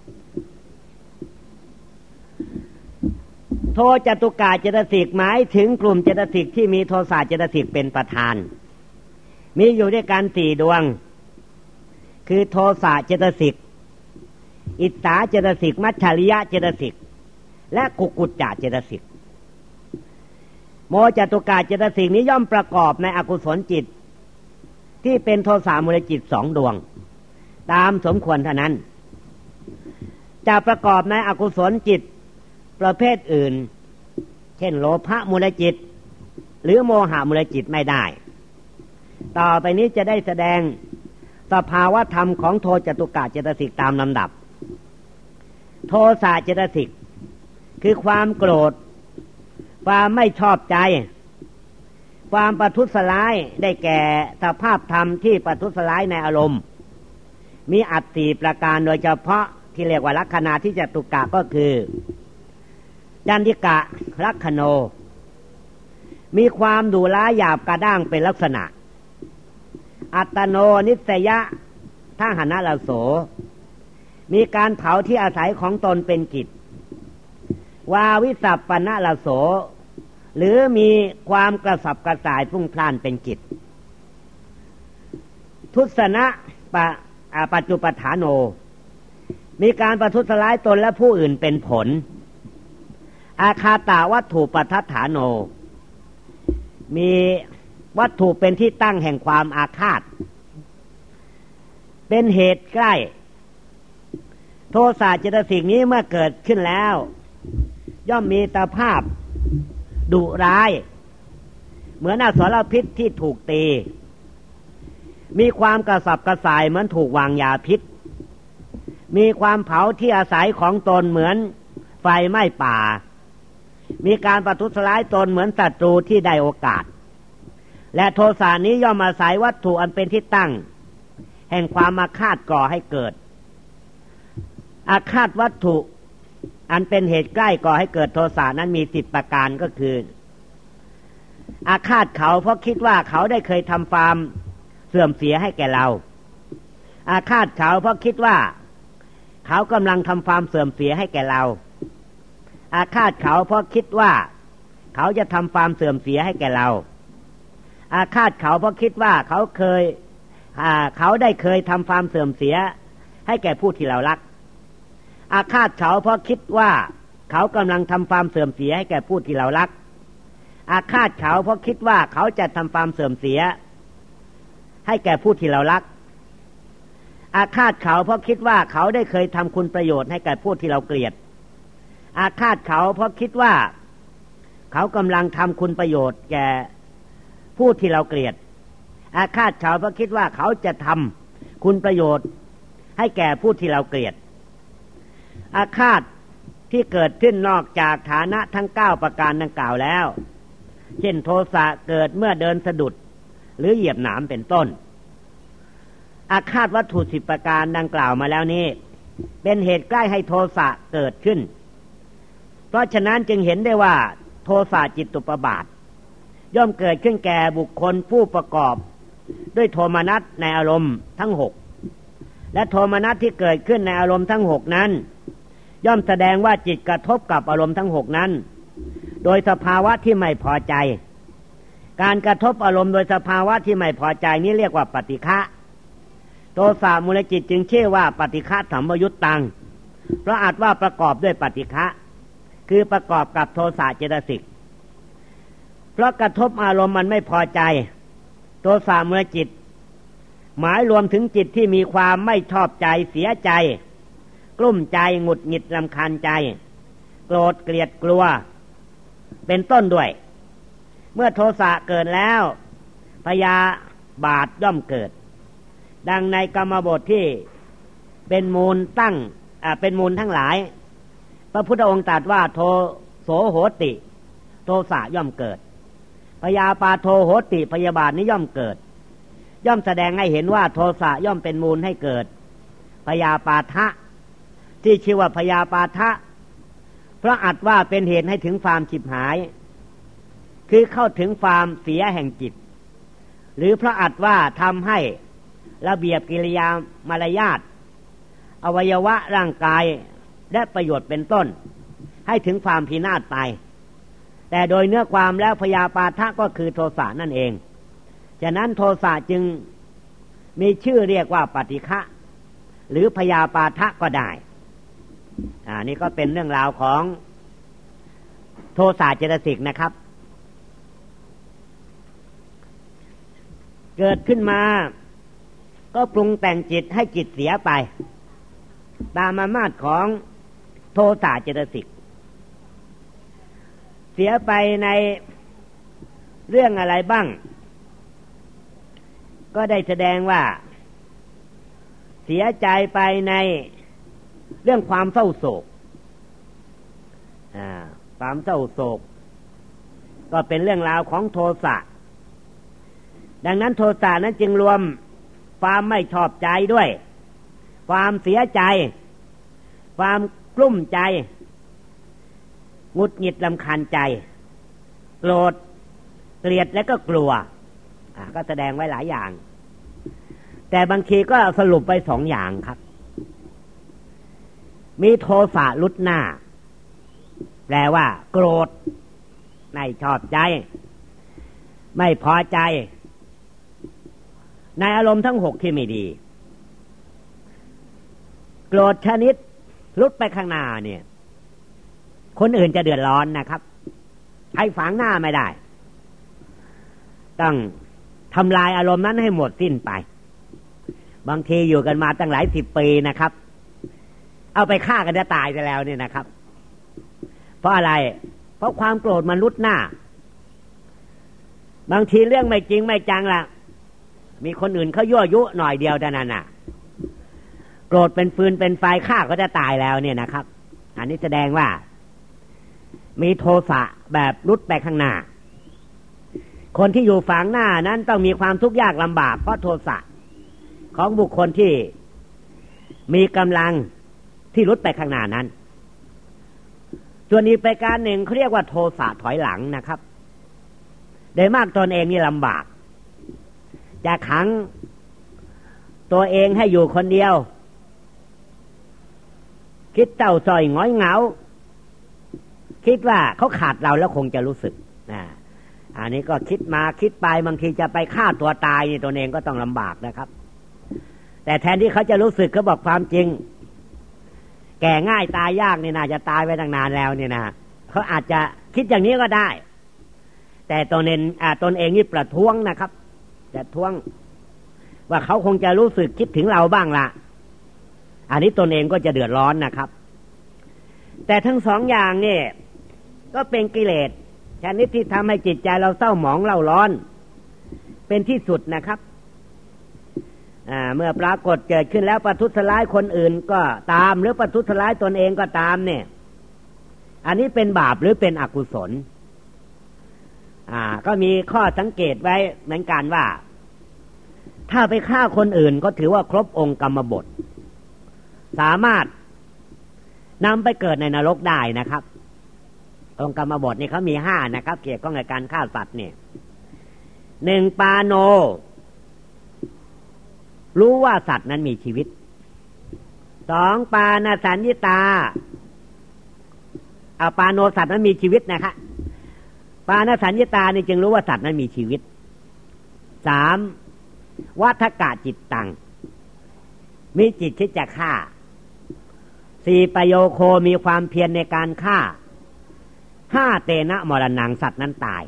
โทจตุกะเจตสิกหมายถึงกลุ่มเจตสิกที่มีโทสะเจตสิกเป็นประธานมีอยู่ด้วยกัน4ดวงคือโทสะเจตสิกอิจฉาเจตสิกมัจฉริยะเจตสิกและกุจจะเจตสิกโมจตุกะเจตสิกนี้ย่อมประกอบในอกุศลจิตที่เป็นโทสะมูลจิต2ดวงตามสมควรเท่านั้นจะประกอบในอกุศลจิตประเภทอื่นเช่นโลภะมูลจิตหรือโมหะมูลจิตไม่ได้ต่อไปนี้จะได้แสดงสภาวะธรรมของโทจตุกะเจตสิกตามลำดับโทสะเจตสิกคือความโกรธความไม่ชอบใจความประทุษร้ายได้แก่สภาพธรรมที่ประทุษร้ายในอารมณ์มีอัตติประการโดยเฉพาะที่เรียกว่าลักขณาที่จตุกะก็คือจันทิกะลักขโนมีความดุร้ายหยาบกระด้างเป็นลักษณะอัตโนนิสยะทหนะละโสมีการเผาที่อาศัยของตนเป็นกิจวาวิสัปปนะละโสหรือมีความกระสับกระส่ายพุ่งพล่านเป็นกิจทุสนะปัจจุปฐานโนมีการประทุษร้ายตนและผู้อื่นเป็นผลอาคาตาวัตถุปัฏฐานโนมีวัตถุเป็นที่ตั้งแห่งความอาฆาตเป็นเหตุใกล้โทสะเจตสิกนี้เมื่อเกิดขึ้นแล้วย่อมมีสภาพดุร้ายเหมือนอสรพิษที่ถูกตีมีความกระสับกระส่ายเหมือนถูกวางยาพิษมีความเผาที่อาศัยของตนเหมือนไฟไหม้ป่ามีการประทุษร้ายตนเหมือนศัตรูที่ได้โอกาสและโทสะนี้ย่อมอาศัยวัตถุอันเป็นที่ตั้งแห่งความอาฆาตก่อให้เกิดอาฆาตวัตถุอันเป็นเหตุใกล้ก่อให้เกิดโทสะนั้นมี10ประการก็คืออาฆาตเขาเพราะคิดว่าเขาได้เคยทำความเสื่อมเสียให้แก่เราอาฆาตเขาเพราะคิดว่าเขากำลังทำความเสื่อมเสียให้แก่เราอาฆาตเขาเพราะคิดว่าเขาจะทำความเสื่อมเสียให้แก่เราอาฆาตเขาเพราะคิดว่าเขาได้เคยทำความเสื่อมเสียให้แก่ผู้ที่เรารักอาฆาตเขาเพราะคิดว่าเขากำลังทำความเสื่อมเสียให้แก่ผู้ที่เรารักอาฆาตเขาเพราะคิดว่าเขาจะทำความเสื่อมเสียให้แก่ผู้ที่เรารักอาฆาตเขาเพราะคิดว่าเขาได้เคยทำคุณประโยชน์ให้แก่ผู้ที่เราเกลียดอาฆาตเขาเพราะคิดว่าเขากำลังทำคุณประโยชน์แก่ผู้ที่เราเกลียดอาฆาตเขาเพราะคิดว่าเขาจะทำคุณประโยชน์ให้แก่ผู้ที่เราเกลียดอาฆาตที่เกิดขึ้นนอกจากฐานะทั้ง9ประการดังกล่าวแล้วเช่นโทสะเกิดเมื่อเดินสะดุดหรือเหยียบหนามเป็นต้นอาฆาตวัตถุ10ประการดังกล่าวมาแล้วนี้เป็นเหตุใกล้ให้โทสะเกิดขึ้นเพราะฉะนั้นจึงเห็นได้ว่าโทสะจิตตุปบาทย่อมเกิดขึ้นแก่บุคคลผู้ประกอบด้วยโทมนัสในอารมณ์ทั้ง6และโทมนัสที่เกิดขึ้นในอารมณ์ทั้ง6นั้นย่อมแสดงว่าจิตกระทบกับอารมณ์ทั้ง6นั้นโดยสภาวะที่ไม่พอใจการกระทบอารมณ์โดยสภาวะที่ไม่พอใจนี้เรียกว่าปฏิฆะโทสะมูลจิตจึงชื่อว่าปฏิฆะสัมปยุตตังเพราะอาจว่าประกอบด้วยปฏิฆะคือประกอบกับโทสะเจตสิกเพราะกระทบอารมณ์มันไม่พอใจโทสะมูลจิตหมายรวมถึงจิตที่มีความไม่ชอบใจเสียใจกลุ้มใจหงุดหงิดรำคาญใจโกรธเกลียดกลัวเป็นต้นด้วยเมื่อโทสะเกิดแล้วพยาบาทย่อมเกิดดังในกรรมบทที่เป็นมูลเป็นมูลทั้งหลายพระพุทธองค์ตรัสว่าโทโสโหติโทสะย่อมเกิดพยาปาโทโหติพยาบาทนี้ย่อมเกิดย่อมแสดงให้เห็นว่าโทสะย่อมเป็นมูลให้เกิดพยาปาทะที่ชื่อว่าพยาปาทะเพราะอัดว่าเป็นเหตุให้ถึงความฉิบหายคือเข้าถึงความเสียแห่งจิตหรือเพราะอัดว่าทำให้ระเบียบกิริยามารยาทอวัยวะร่างกายและประโยชน์เป็นต้นให้ถึงความพินาศไปแต่โดยเนื้อความแล้วพยาปาทะก็คือโทสะนั่นเองฉะนั้นโทสะจึงมีชื่อเรียกว่าปฏิฆะหรือพยาปาทะก็ได้นี่ก็เป็นเรื่องราวของโทสะเจตสิกนะครับเกิดขึ้นมาก็ปรุงแต่งจิตให้จิตเสียไปตามอำนาจของโทสะเจตสิกเสียไปในเรื่องอะไรบ้างก็ได้แสดงว่าเสียใจไปในเรื่องความเศร้าโศกความเศร้าโศกก็เป็นเรื่องราวของโทสะดังนั้นโทสะนั้นจึงรวมความไม่ชอบใจด้วยความเสียใจความกลุ้มใจหงุดหงิดรำคาญใจโกรธเกลียดและก็กลัวก็แสดงไว้หลายอย่างแต่บางทีก็สรุปไป2อย่างครับมีโทสะลุดหน้าแปลว่าโกรธไม่ชอบใจไม่พอใจในอารมณ์ทั้ง6ที่ไม่ดีโกรธชนิดลุดไปข้างหน้าเนี่ยคนอื่นจะเดือดร้อนนะครับให้ฝังหน้าไม่ได้ต้องทำลายอารมณ์นั้นให้หมดสิ้นไปบางทีอยู่กันมาตั้งหลาย10 ปีนะครับเอาไปฆ่ากันจะตายไปแล้วเนี่ยนะครับเพราะอะไรเพราะความโกรธมันลุดหน้าบางทีเรื่องไม่จริงไม่จังล่ะมีคนอื่นเขายั่วยุหน่อยเดียวเท่านั้นน่ะโกรธเป็นฟืนเป็นไฟฆ่าก็จะตายแล้วเนี่ยนะครับอันนี้แสดงว่ามีโทสะแบบรุดไปข้างหน้าคนที่อยู่ฝั่งหน้านั้นต้องมีความทุกข์ยากลำบากเพราะโทสะของบุคคลที่มีกำลังที่รุดไปข้างหน้านั้นส่วนอีกประการหนึ่งเขาเรียกว่าโทสะถอยหลังนะครับโดยมากตนเองนี่ลำบากจะขังตัวเองให้อยู่คนเดียวคิดเต้าจ่อยง้อยเหงาคิดว่าเขาขาดเราแล้วคงจะรู้สึกอันนี้ก็คิดมาคิดไปบางทีจะไปฆ่าตัวตายนี่ตัวเองก็ต้องลำบากนะครับแต่แทนที่เขาจะรู้สึกเขาบอกความจริงแก่ง่ายตายยากนี่น่าจะตายไปตั้งนานแล้วเนี่ยนะเขาอาจจะคิดอย่างนี้ก็ได้แต่ตนเองนี่ประท้วงนะครับจะท้วงว่าเขาคงจะรู้สึกคิดถึงเราบ้างละอันนี้ตนเองก็จะเดือดร้อนนะครับแต่ทั้งสองอย่างนี่ก็เป็นกิเลสชนิดที่ทำให้จิตใจเราเศร้าหมองเร่าร้อนเป็นที่สุดนะครับเมื่อปรากฏเกิดขึ้นแล้วประทุษร้ายคนอื่นก็ตามหรือประทุษร้ายตนเองก็ตามเนี่ยอันนี้เป็นบาปหรือเป็นอกุศลก็มีข้อสังเกตไว้เหมือนกันว่าถ้าไปฆ่าคนอื่นก็ถือว่าครบองค์กรรมบทสามารถนำไปเกิดในนรกได้นะครับองค์กรรมบทนี่เขามี5นะครับเกี่ยวกับการฆ่าสัตว์เนี่ย1ปาโนรู้ว่าสัตว์นั้นมีชีวิต2ปาณสัญญิตาปาโนสัตว์นั้นมีชีวิตนะคะปาณสัญญิตานี่จึงรู้ว่าสัตว์นั้นมีชีวิต3วัฏกะจิตตังมีจิตที่จะฆ่า4ประโยโคมีความเพียรในการฆ่า5เตนะมรณังสัตว์นั้นตาย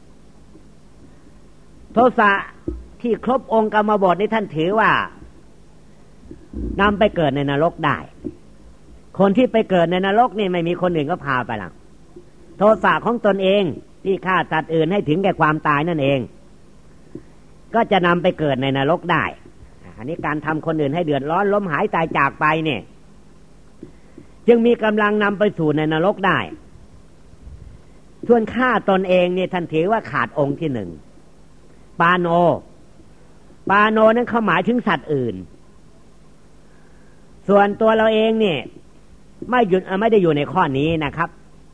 โทสะที่ครบองค์กรรมบทนี้ท่านถือว่านำไปเกิดในนรกได้คนที่ไปเกิดในนรกนี่ไม่มีคนอื่นก็พาไปหรอกโทสะของตนเองที่ฆ่าสัตว์อื่นให้ถึงแก่ความตายนั่นเองก็จะนำไปเกิดในนรกได้อันนี้การทำคนอื่นให้เดือดร้อนล้มหายตายจากไปเนี่ยจึงมีกำลังนำไปสู่ในนรกได้ส่วนฆ่าตนเองเนี่ยท่านถือว่าขาดองค์ที่1ปาโนนั้นเขาหมายถึงสัตว์อื่นส่วนตัวเราเองเนี่ยไม่ได้อยู่ในข้อนี้นะครับ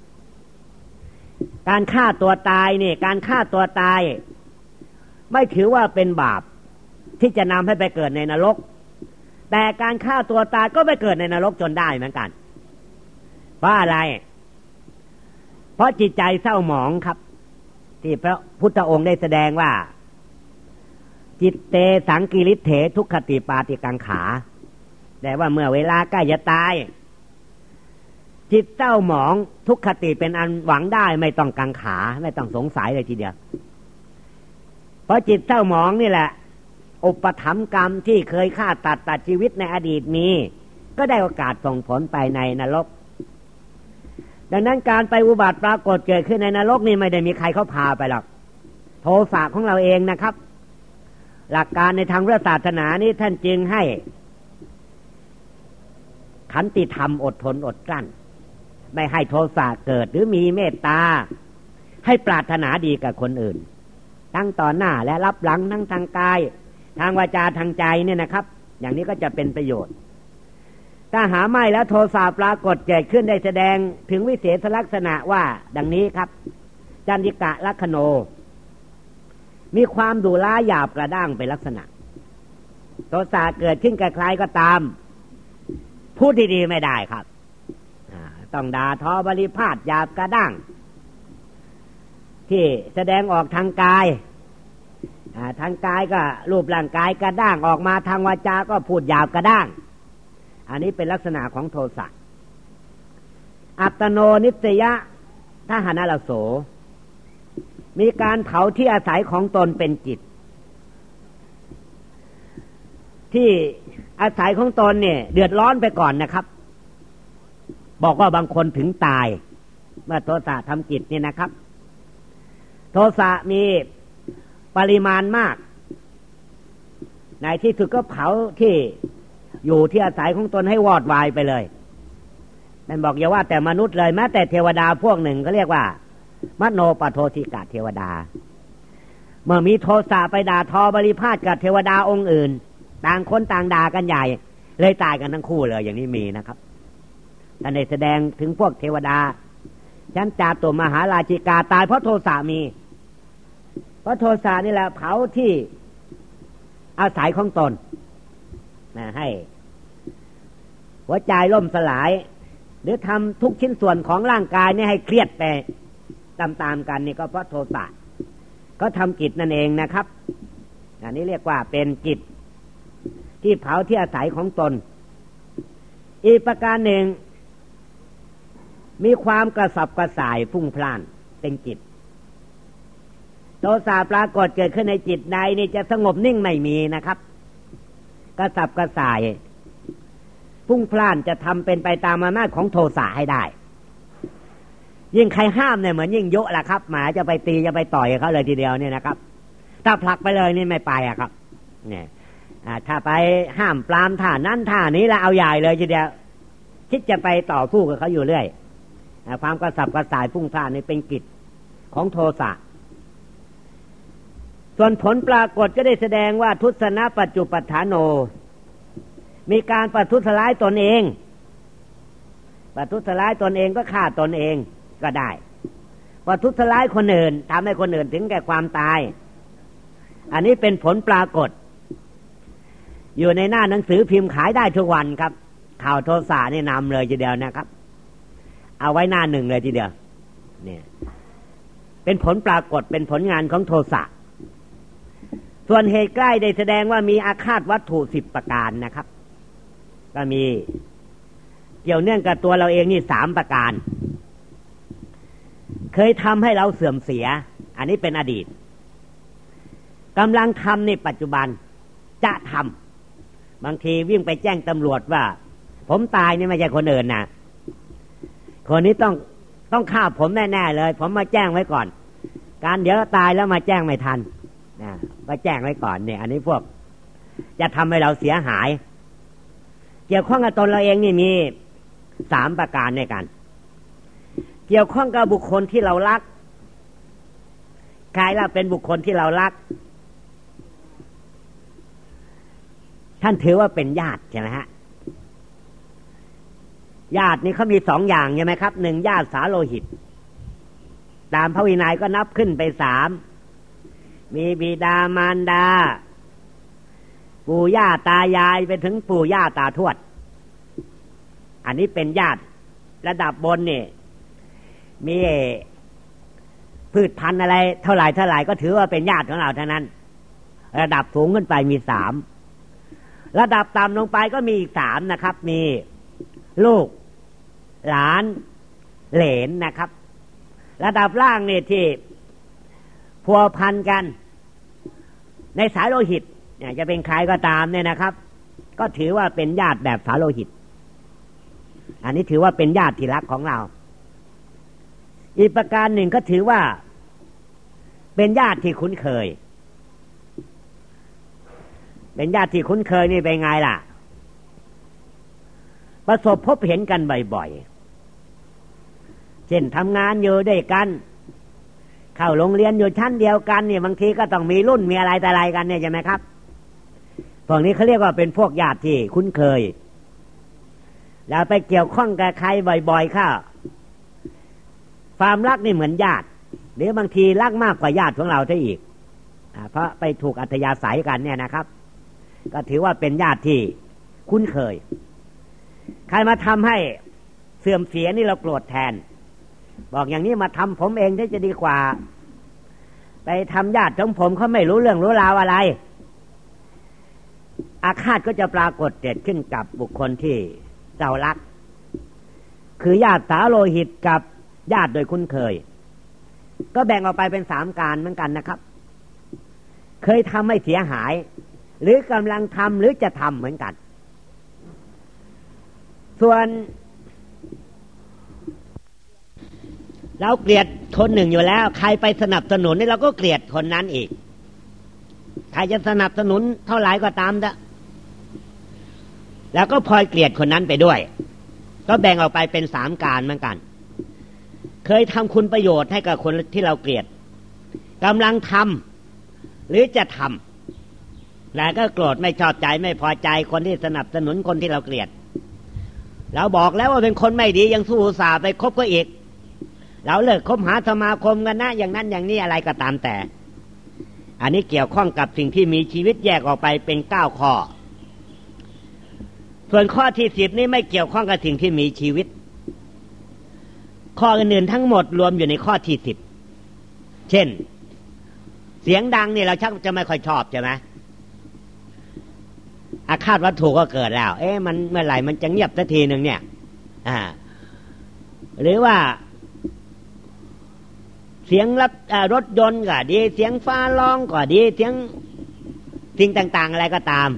การฆ่าตัวตายเนี่ยการฆ่าตัวตายไม่ถือว่าเป็นบาปที่จะนำให้ไปเกิดในนรกแต่การฆ่าตัวตายก็ไปเกิดในนรกจนได้เหมือนกันเพราะอะไรเพราะจิตใจเศร้าหมองครับที่พระพุทธองค์ได้แสดงว่าจิตเตสังกิริเถทุกขติปาติกังขาแต่ว่าเมื่อเวลาใกล้จะตายจิตเศร้าหมองทุกขติเป็นอันหวังได้ไม่ต้องกังขาไม่ต้องสงสัยเลยทีเดียวเพราะจิตเศร้าหมองนี่แหละอุปถัมภ์กรรมที่เคยฆ่าตัดชีวิตในอดีตมีก็ได้โอกาสส่งผลไปในนรกดังนั้นการไปอุบัติปรากฏเกิดขึ้นในนรกนี่ไม่ได้มีใครเขาพาไปหรอกโทสะของเราเองนะครับหลักการในทางพระศาสนานี้ท่านจึงให้ขันติธรรมอดทนอดกลั้นไม่ให้โทสะเกิดหรือมีเมตตาให้ปรารถนาดีกับคนอื่นทั้งต่อหน้าและรับหลังทั้งทางกายทางวาจาทางใจเนี่ยนะครับอย่างนี้ก็จะเป็นประโยชน์ถ้าหาไม่แล้วโทสะปรากฏเกิดขึ้นได้แสดงถึงวิเศษลักษณะว่าดังนี้ครับจันติกะลัคคโนมีความดุร้ายหยาบกระด้างเป็นลักษณะโทสะเกิดขึ้นกับใครก็ตามพูดดีๆไม่ได้ครับต้องด่าทอบริพาทหยาบกระด้างที่แสดงออกทางกายทางกายก็รูปร่างกายกระด้างออกมาทางวาจาก็พูดหยาบกระด้างอันนี้เป็นลักษณะของโทสะอัตโนนิสยะทหานลโสมีการเผาที่อาศัยของตนเป็นจิตที่อาศัยของตนเนี่ยเดือดร้อนไปก่อนนะครับบอกว่าบางคนถึงตายเมื่อโทสะทำจิตนี่นะครับโทสะมีปริมาณมากในที่สุดก็เผาที่อยู่ที่อาศัยของตนให้วอดวายไปเลยนั่นบอกอย่าว่าแต่มนุษย์เลยแม้แต่เทวดาพวกหนึ่งก็เรียกว่ามโนปโทธิกะเทวดาเมื่อมีโทสะไปด่าทอบริพาทกับเทวดาองค์อื่นต่างคนต่างด่ากันใหญ่เลยตายกันทั้งคู่เลยอย่างนี้มีนะครับท่านได้แสดงถึงพวกเทวดาชั้นจาตุมหาราชิกาตายเพราะโทสะมีเพราะโทสะนี่แหละเผาที่อาศัยของตนให้หัวใจล่มสลายหรือทำทุกชิ้นส่วนของร่างกายนี่ให้เครียดไปตามๆกันนี่ก็เพราะโทสะก็ทำกิจนั่นเองนะครับอันนี้เรียกว่าเป็นกิจที่เผาที่อาศัยของตนอีกประการหนึ่งมีความกระสับกระส่ายฟุ้งพล่านเป็นจิตโทสะปรากฏเกิดขึ้นในจิตใดนี่จะสงบนิ่งไม่มีนะครับกระสับกระส่ายฟุ้งพล่านจะทำเป็นไปตามอำนาจของโทสะให้ได้ยิ่งใครห้ามเนี่ยเหมือนยิ่งโยะล่ะครับหมาจะไปตีจะไปต่อยเขาเลยทีเดียวเนี่ยนะครับถ้าผลักไปเลยนี่ไม่ไปอะครับเนี่ยถ้าไปห้ามปรามท่านั้นท่านี้แล้วเอาใหญ่เลยทีเดียวคิดจะไปต่อสู้กับเขาอยู่เรื่อยความกระสับกระส่ายฟุ้งซ่านนี่เป็นกิจของโทสะส่วนผลปรากฏก็ได้แสดงว่าทุสนะปัจจุปัฏฐานโนมีการประทุษร้ายตนเองประทุษร้ายตนเองก็ฆ่าตนเองก็ได้ประทุษร้ายคนอื่นทำให้คนอื่นถึงแก่ความตายอันนี้เป็นผลปรากฏอยู่ในหน้าหนังสือพิมพ์ขายได้ทุกวันครับข่าวโทสะนี่นำเลยทีเดียวนะครับเอาไว้หน้าหนึ่งเลยทีเดียวเนี่ยเป็นผลปรากฏเป็นผลงานของโทสะส่วนเหตุใกล้ได้แสดงว่ามีอาฆาตวัตถุ10ประการนะครับก็มีเกี่ยวเนื่องกับตัวเราเองนี่3ประการเคยทำให้เราเสื่อมเสียอันนี้เป็นอดีตกำลังทำในปัจจุบันจะทำบางทีวิ่งไปแจ้งตำรวจว่าผมตายนี่ไม่ใช่คนอื่นนะคนนี้ต้องฆ่าผมแน่ๆเลยผมมาแจ้งไว้ก่อนการเดี๋ยวตายแล้วมาแจ้งไม่ทันก็แจ้งไว้ก่อนเนี่ยอันนี้พวกจะทำให้เราเสียหายเกี่ยวข้องกับตนเราเองนี่มี3ประการในกันเกี่ยวข้องกับบุคคลที่เรารักใครล่ะเป็นบุคคลที่เรารักท่านถือว่าเป็นญาติใช่ไหมฮะญาตินี่เขามี2อย่างใช่ไหมครับ1ญาติสาโลหิตตามพระวินัยก็นับขึ้นไป3มีบิดามารดาปู่ย่าตายายไปถึงปู่ย่าตาทวดอันนี้เป็นญาติระดับบนนี่มีพืชพันธุ์อะไรเท่าไหร่ก็ถือว่าเป็นญาติของเราเท่านั้นระดับสูงขึ้นไปมี3ระดับต่ำลงไปก็มีอีก3นะครับมีลูกหลานเหลนนะครับระดับล่างนี่ที่พัวพันกันในสายโลหิตจะเป็นใครก็ตามเนี่ยนะครับก็ถือว่าเป็นญาติแบบสายโลหิตอันนี้ถือว่าเป็นญาติที่รักของเราอีกประการหนึ่งก็ถือว่าเป็นญาติที่คุ้นเคยเป็นญาติที่คุ้นเคยนี่เป็นไงล่ะประสบพบเห็นกันบ่อยๆเช่นทำงานอยู่ด้วยกันเข้าโรงเรียนอยู่ชั้นเดียวกันเนี่ยบางทีก็ต้องมีรุ่นมีอะไรแต่อะไรกันเนี่ยใช่ไหมครับพวกนี้เขาเรียกว่าเป็นพวกญาติที่คุ้นเคยแล้วไปเกี่ยวข้องกับใครบ่อยๆเข้าความรักนี่เหมือนญาติหรือบางทีรักมากกว่าญาติของเราซะอีกเพราะไปถูกอัธยาศัยกันเนี่ยนะครับก็ถือว่าเป็นญาติที่คุ้นเคยใครมาทำให้เสื่อมเสียนี่เราโกรธแทนบอกอย่างนี้มาทำผมเองที่จะดีกว่าไปทำญาติของผมเขาไม่รู้เรื่องรู้ราวอะไรอาฆาตก็จะปรากฏเกิดขึ้นกับบุคคลที่เรารักคือญาติสาโลหิตกับญาติโดยคุ้นเคยก็แบ่งออกไปเป็น3การเหมือนกันนะครับเคยทำให้เสียหายหรือกำลังทำหรือจะทำเหมือนกันส่วนเราเกลียดคนหนึ่งอยู่แล้วใครไปสนับสนุนนี่เราก็เกลียดคนนั้นอีกใครจะสนับสนุนเท่าไหร่ก็ตามแล้วก็พลอยเกลียดคนนั้นไปด้วยก็แบ่งออกไปเป็น3การเหมือนกันเคยทำคุณประโยชน์ให้กับคนที่เราเกลียดกำลังทำหรือจะทำแล้วก็โกรธไม่ชอบใจไม่พอใจคนที่สนับสนุนคนที่เราเกลียดเราบอกแล้วว่าเป็นคนไม่ดียังสู้อุตส่าห์ไปคบก็อีกเราเลิกคบหาสมาคมกันนะอย่างนั้นอย่างนี้อะไรก็ตามแต่อันนี้เกี่ยวข้องกับสิ่งที่มีชีวิตแยกออกไปเป็น9ข้อส่วนข้อที่10นี้ไม่เกี่ยวข้องกับสิ่งที่มีชีวิตข้ออื่นๆทั้งหมดรวมอยู่ในข้อที่10เช่นเสียงดังนี่เราชักจะไม่ค่อยชอบใช่ไหมอาฆาตวัตถุก็เกิดแล้วมันเมื่อไหร่มันจะเงียบสักทีนึงเนี่ยหรือว่าเสียงรถยนต์ก็ดีเสียงฟ้าร้องก็ดีเสียงสิ่งต่างๆอะไรก็ตาม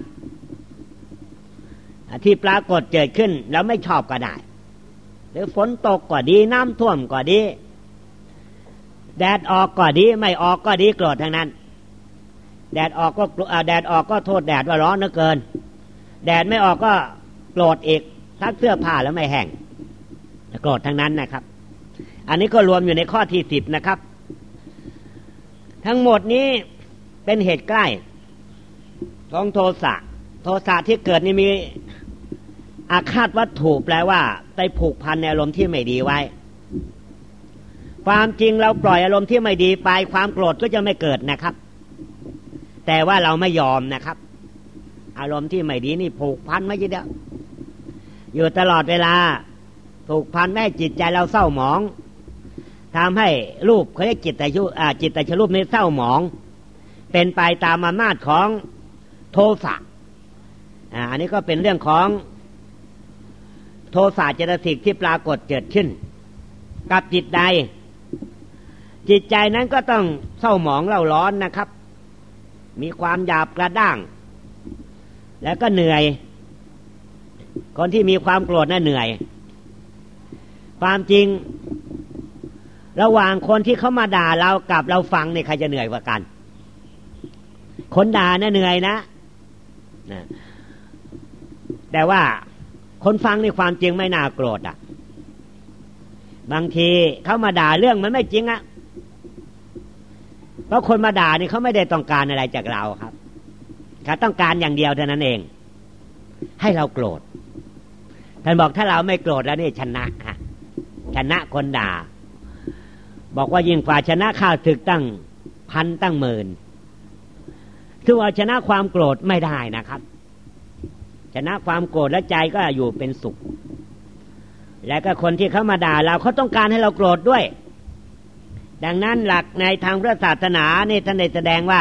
ที่ปรากฏเกิดขึ้นแล้วไม่ชอบก็ได้หรือฝนตกก็ดีน้ำท่วมก็ดีแดดออกก็ดีไม่ออกก็ดีโกรธทั้งนั้นแดดออกก็โทษแดดว่าร้อนเหลือเกินแดดไม่ออกก็โกรธอีกซักเสื้อผ้าแล้วไม่แห้งโกรธทั้งนั้นนะครับอันนี้ก็รวมอยู่ในข้อที่10นะครับทั้งหมดนี้เป็นเหตุใกล้ของโทสะที่เกิดนี่มีอาฆาตวัตถุแปลว่าไปผูกพันในอารมณ์ที่ไม่ดีไว้ความจริงเราปล่อยอารมณ์ที่ไม่ดีไปความโกรธก็จะไม่เกิดนะครับแต่ว่าเราไม่ยอมนะครับอารมณ์ที่ไม่ดีนี่ผูกพันไม่ใช่เด้ออยู่ตลอดเวลาผูกพันไม่ให้จิตใจเราเศร้าหมองทำให้รูปเขาเรียกจิตตชรูปนี้เศร้าหมองเป็นไปตามอำนาจของโทสะอันนี้ก็เป็นเรื่องของโทสะเจตสิกที่ปรากฏเกิดขึ้นกับจิตใดจิตใจนั้นก็ต้องเศร้าหมองเร่าร้อนนะครับมีความหยาบกระด้างแล้วก็เหนื่อยคนที่มีความโกรธน่ะเหนื่อยความจริงระหว่างคนที่เขามาด่าเรากับเราฟังเนี่ยใครจะเหนื่อยกว่ากันคนด่าน่ะเหนื่อยนะแต่ว่าคนฟังในความจริงไม่น่าโกรธบางทีเขามาด่าเรื่องมันไม่จริงเพราะคนมาด่านี่เขาไม่ได้ต้องการอะไรจากเราครับเขาต้องการอย่างเดียวเท่านั้นเองให้เราโกรธท่านบอกถ้าเราไม่โกรธแล้วนี่ชนะคนด่าบอกว่ายิ่งกว่าชนะข้าศึกตั้งพันตั้งหมื่นคือว่าชนะความโกรธไม่ได้นะครับชนะความโกรธและใจก็อยู่เป็นสุขและก็คนที่เขามาด่าเราเขาต้องการให้เราโกรธด้วยดังนั้นหลักในทางพระศาสนานี่ท่านได้แสดงว่า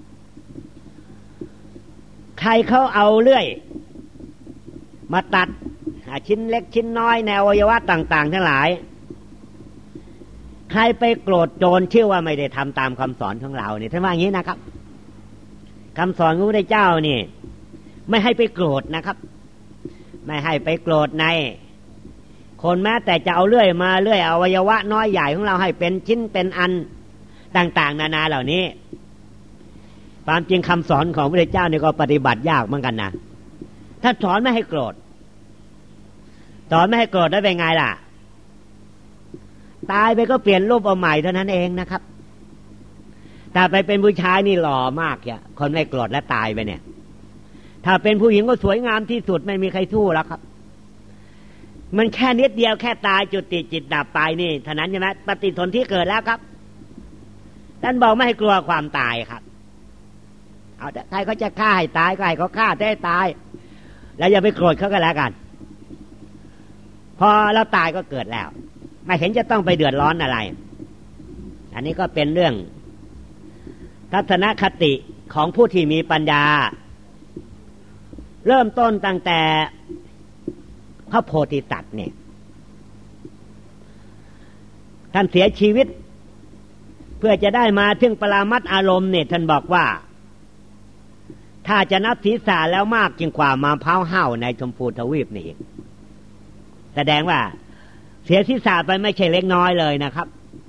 ใครเขาเอาเลื่อยมาตัดชิ้นเล็กชิ้นน้อยในอวัยวะต่างๆทั้งหลายใครไปโกรธโจรชื่อว่าไม่ได้ทำตามคำสอนของเราเนี่ยท่านว่าอย่างนี้นะครับคำสอนของพระพุทธเจ้านี่ไม่ให้ไปโกรธนะครับไม่ให้ไปโกรธในคนแม้แต่จะเอาเลื่อยมาเลื่อยอวัยวะน้อยใหญ่ของเราให้เป็นชิ้นเป็นอันต่างๆนานาเหล่านี้ความจริงคำสอนของพระพุทธเจ้านี่ก็ปฏิบัติยากเหมือนกันนะถ้าสอนไม่ให้โกรธสอนไม่ให้โกรธได้เป็นไงล่ะตายไปก็เปลี่ยนรูปเอาใหม่เท่านั้นเองนะครับแต่ไปเป็นผู้ชายนี่หล่อมากเนี่ยคนไม่โกรธและตายไปเนี่ยถ้าเป็นผู้หญิงก็สวยงามที่สุดไม่มีใครสู้แล้วครับมันแค่นิดเดียวแค่ตายจุติจิตดับไปนี่เท่านั้นใช่ไหมปฏิสนธิเกิดแล้วครับท่านบอกไม่ให้กลัวความตายครับเอาใครเขาจะฆ่าให้ตายก็ให้เขาฆ่าได้ตายแล้วอย่าไปโกรธเขาก็แล้วกันพอเราตายก็เกิดแล้วไม่เห็นจะต้องไปเดือดร้อนอะไรอันนี้ก็เป็นเรื่องทัศนคติของผู้ที่มีปัญญาเริ่มต้นตั้งแต่พระโพธิสัตว์เนี่ยท่านเสียชีวิตเพื่อจะได้มาถึงปรามัตถ์อารมณ์เนี่ยท่านบอกว่าถ้าจะนับศีรษะแล้วมากยิ่งกว่ามาพร้าวเห่าในชมพูทวีปนี่แสดงว่าเสียศีรษะไปไม่ใช่เล็กน้อยเลยนะครับ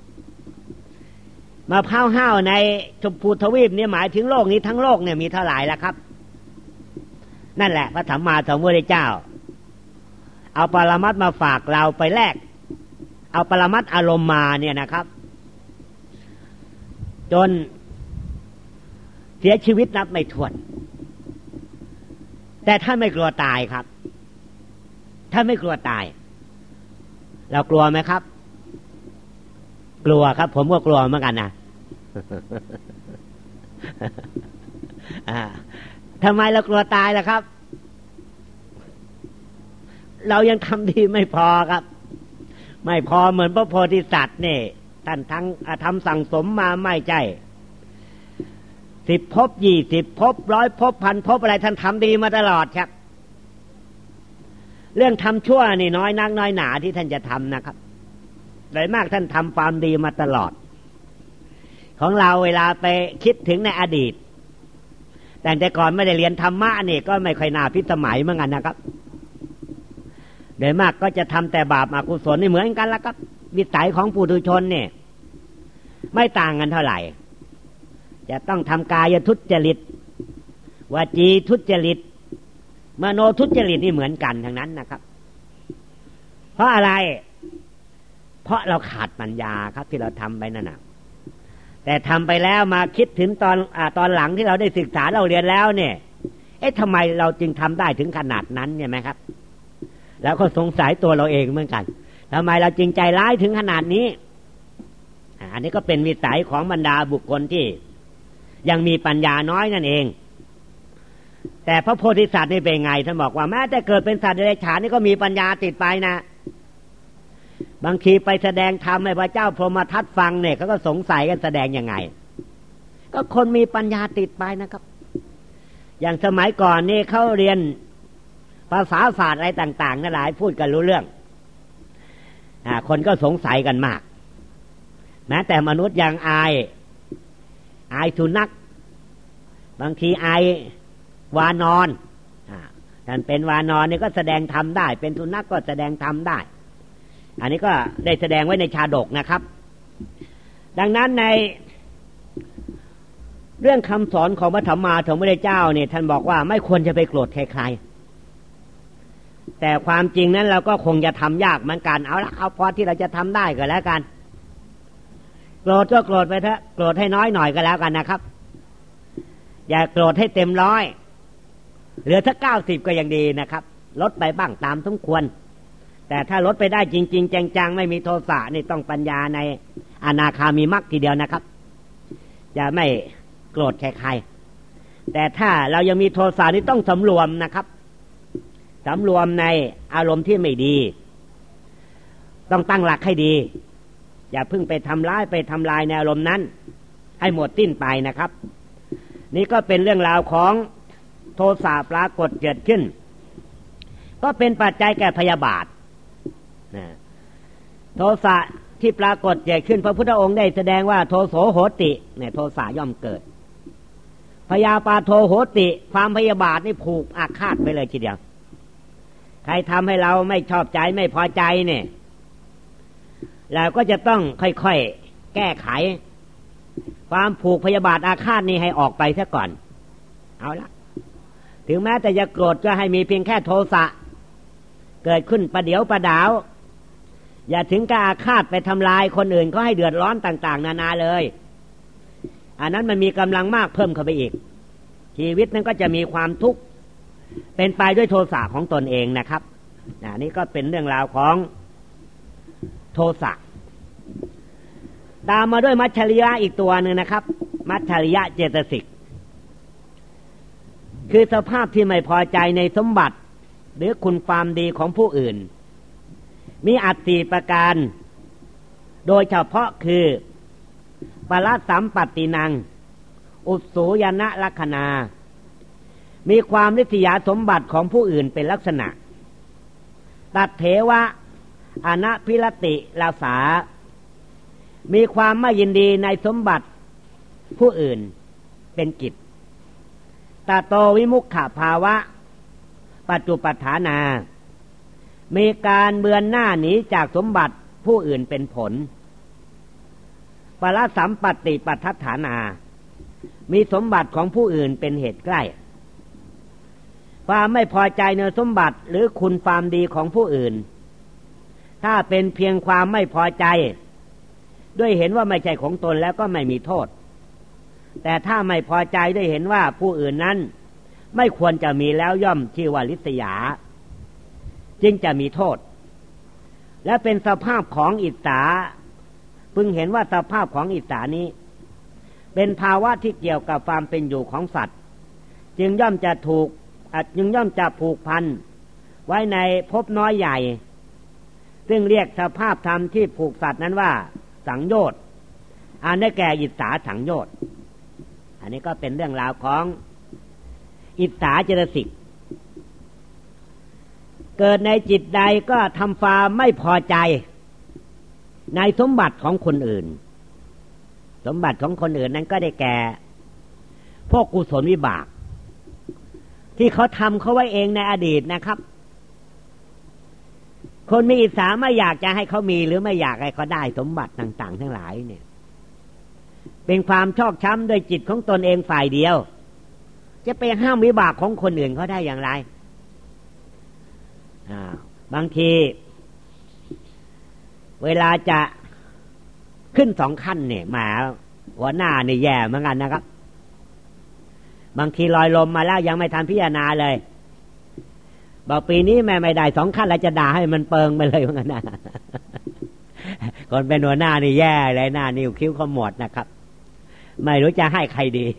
มาพร้าวเห่าในชมพูทวีปนี่หมายถึงโลกนี้ทั้งโลกเนี่ยมีเท่าไหร่ล่ะครับนั่นแหละพระสัมมาสัมพุทธเจ้าเอาปรมัตถ์มาฝากเราไปแลกเอาปรมัตถ์อารมณ์มาเนี่ยนะครับจนเสียชีวิตนับไม่ถ้วนแต่ท่านไม่กลัวตายครับท่านไม่กลัวตายเรากลัวไหมครับกลัวครับผมก็กลัวเหมือนกันนะ ทำไมเรากลัวตายล่ะครับเรายังทำดีไม่พอครับไม่พอเหมือนพระโพธิสัตว์นี่ท่านทั้งทำสั่งสมมาไม่ใช่10 ภพ 20 ภพ 100 ภพ 1,000 ภพอะไรท่านทำดีมาตลอดครับเรื่องทำชั่วนี่น้อยนักน้อยหนาที่ท่านจะทำนะครับโดยมากท่านทำความดีมาตลอดของเราเวลาไปคิดถึงในอดีตแต่ก่อนไม่ได้เรียนธรรมะนี่ก็ไม่ค่อยน่าพิสมัยเหมือนกันนะครับโดยมากก็จะทำแต่บาปอกุศลนี่เหมือนกันแล้วครับวิสัยของปุถุชนเนี่ยไม่ต่างกันเท่าไหร่จะต้องทำกายทุจริตวจีทุจริตมโนทุจริตนี่เหมือนกันทั้งนั้นนะครับเพราะอะไรเพราะเราขาดปัญญาครับที่เราทำไปนั่นน่ะแต่ทำไปแล้วมาคิดถึงตอนหลังที่เราได้ศึกษาเราเรียนแล้วเนี่ยทำไมเราจึงทำได้ถึงขนาดนั้นเนี่ยไหมครับแล้วก็สงสัยตัวเราเองเหมือนกันทำไมเราจึงใจร้ายถึงขนาดนี้อันนี้ก็เป็นวิสัยของบรรดาบุคคลที่ยังมีปัญญาน้อยนั่นเองแต่พระโพธิสัตว์นี่เป็นไงท่านบอกว่าแม้แต่เกิดเป็นสัตว์เดรัจฉานนี่ก็มีปัญญาติดไปนะบางทีไปแสดงธรรมให้พระเจ้าพรหมทัตฟังเนี่ยเขาก็สงสัยกันแสดงยังไงก็คนมีปัญญาติดไปนะครับอย่างสมัยก่อนนี่เขาเรียนภาษาศาสตร์อะไรต่างๆนั่นหลายพูดกันรู้เรื่องคนก็สงสัยกันมากแม้แต่มนุษย์ยังอายสุนัขบางทีอายวานอนท่านเป็นวานอนนี่ก็แสดงธรรมได้เป็นสุนัขก็แสดงธรรมได้อันนี้ก็ได้แสดงไว้ในชาดกนะครับดังนั้นในเรื่องคำสอนของพระสัมมาสัมพุทธเจ้าเนี่ยท่านบอกว่าไม่ควรจะไปโกรธใครๆแต่ความจริงนั้นเราก็คงจะทำยากเหมือนกันเอาพอที่เราจะทำได้ก็แล้วกันโกรธก็โกรธไปเถอะโกรธให้น้อยหน่อยก็แล้วกันนะครับอย่าโกรธให้เต็ม100เหลือสัก90ก็ยังดีนะครับลดไปบ้างตามสมควรแต่ถ้าลดไปได้จริงๆจังๆไม่มีโทสะนี่ต้องปัญญาในอนาคามีมรรคทีเดียวนะครับอย่าไม่โกรธใครๆแต่ถ้าเรายังมีโทสะนี่ต้องสำรวมนะครับสำรวมในอารมณ์ที่ไม่ดีต้องตั้งหลักให้ดีอย่าเพิ่งไปทำร้ายไปทำลายในอารมณ์นั้นให้หมดสิ้นไปนะครับนี่ก็เป็นเรื่องราวของโทสะปรากฏเกิดขึ้นก็เป็นปัจจัยแก่พยาบาทโทสะที่ปรากฏเกิดขึ้นพระพุทธองค์ได้แสดงว่าโทโสโหติเนี่ยโทสะย่อมเกิดพยาปาโทโหติความพยาบาทนี่ผูกอาฆาตไปเลยทีเดียวใครทำให้เราไม่ชอบใจไม่พอใจเนี่ยเราก็จะต้องค่อยๆแก้ไขความผูกพยาบาทอาฆาตนี้ให้ออกไปซะก่อนเอาละถึงแม้แต่จะโกรธก็ให้มีเพียงแค่โทสะเกิดขึ้นประเดี๋ยวประดาวอย่าถึงกับอาฆาตไปทำลายคนอื่นเขาให้เดือดร้อนต่างๆนานาเลยอันนั้นมันมีกำลังมากเพิ่มเข้าไปอีกชีวิตนั้นก็จะมีความทุกข์เป็นไปด้วยโทสะของตนเองนะครับนี่ก็เป็นเรื่องราวของโทสะตามมาด้วยมัจฉริยะอีกตัวหนึ่งนะครับมัจฉริยะเจตสิกคือสภาพที่ไม่พอใจในสมบัติหรือคุณความดีของผู้อื่นมีอัตติประการโดยเฉพาะคือปรสัมปัตตินังอุสสูยนะลักขณามีความริษยาสมบัติของผู้อื่นเป็นลักษณะตัดเถวะอนะพิรติลาสามีความไม่ยินดีในสมบัติผู้อื่นเป็นกิจตาโตวิมุขขภาวะปัจจุปัฏฐานามีการเบือนหน้าหนีจากสมบัติผู้อื่นเป็นผลปรสัมปัตติปัฏฐานามีสมบัติของผู้อื่นเป็นเหตุใกล้ปความไม่พอใจในสมบัติหรือคุณความดีของผู้อื่นถ้าเป็นเพียงความไม่พอใจด้วยเห็นว่าไม่ใช่ของตนแล้วก็ไม่มีโทษแต่ถ้าไม่พอใจด้วยเห็นว่าผู้อื่นนั้นไม่ควรจะมีแล้วย่อมชื่อว่าริษยาจึงจะมีโทษและเป็นสภาพของอิจฉาพึงเห็นว่าสภาพของอิจฉานี้เป็นภาวะที่เกี่ยวกับความเป็นอยู่ของสัตว์จึงย่อมจะผูกพันไว้ในภพน้อยใหญ่ซึ่งเรียกสภาพธรรมที่ผูกสัตว์นั้นว่าสังโยชน์อันได้แก่อิจฉาสังโยชน์อันนี้ก็เป็นเรื่องราวของอิจฉาเจตสิกเกิดในจิตใดก็ทำความไม่พอใจในสมบัติของคนอื่นสมบัติของคนอื่นนั้นก็ได้แก่พวกกุศลวิบากที่เขาทำเขาไว้เองในอดีตนะครับคนมีอิจฉาไม่อยากจะให้เขามีหรือไม่อยากให้เขาได้สมบัติต่างๆทั้งหลายเนี่ยเป็นความชอกช้ำโดยจิตของตนเองฝ่ายเดียวจะไปห้ามวิบากของคนอื่นเขาได้อย่างไรบางทีเวลาจะขึ้น2 ขั้นเนี่ยมาหัวหน้านี่แย่เหมือนกันนะครับบางทีลอยลมมาแล้วยังไม่ทันพิจารณาเลยบอกปีนี้แม่ไม่ได้2 ขั้นแล้วจะด่าให้มันเปิงไปเลยเหมือนกันนะคนเป็นหัวหน้านี่แย่เลยหน้านิ้วคิ้วขมวดนะครับไม่รู้จะให้ใครดี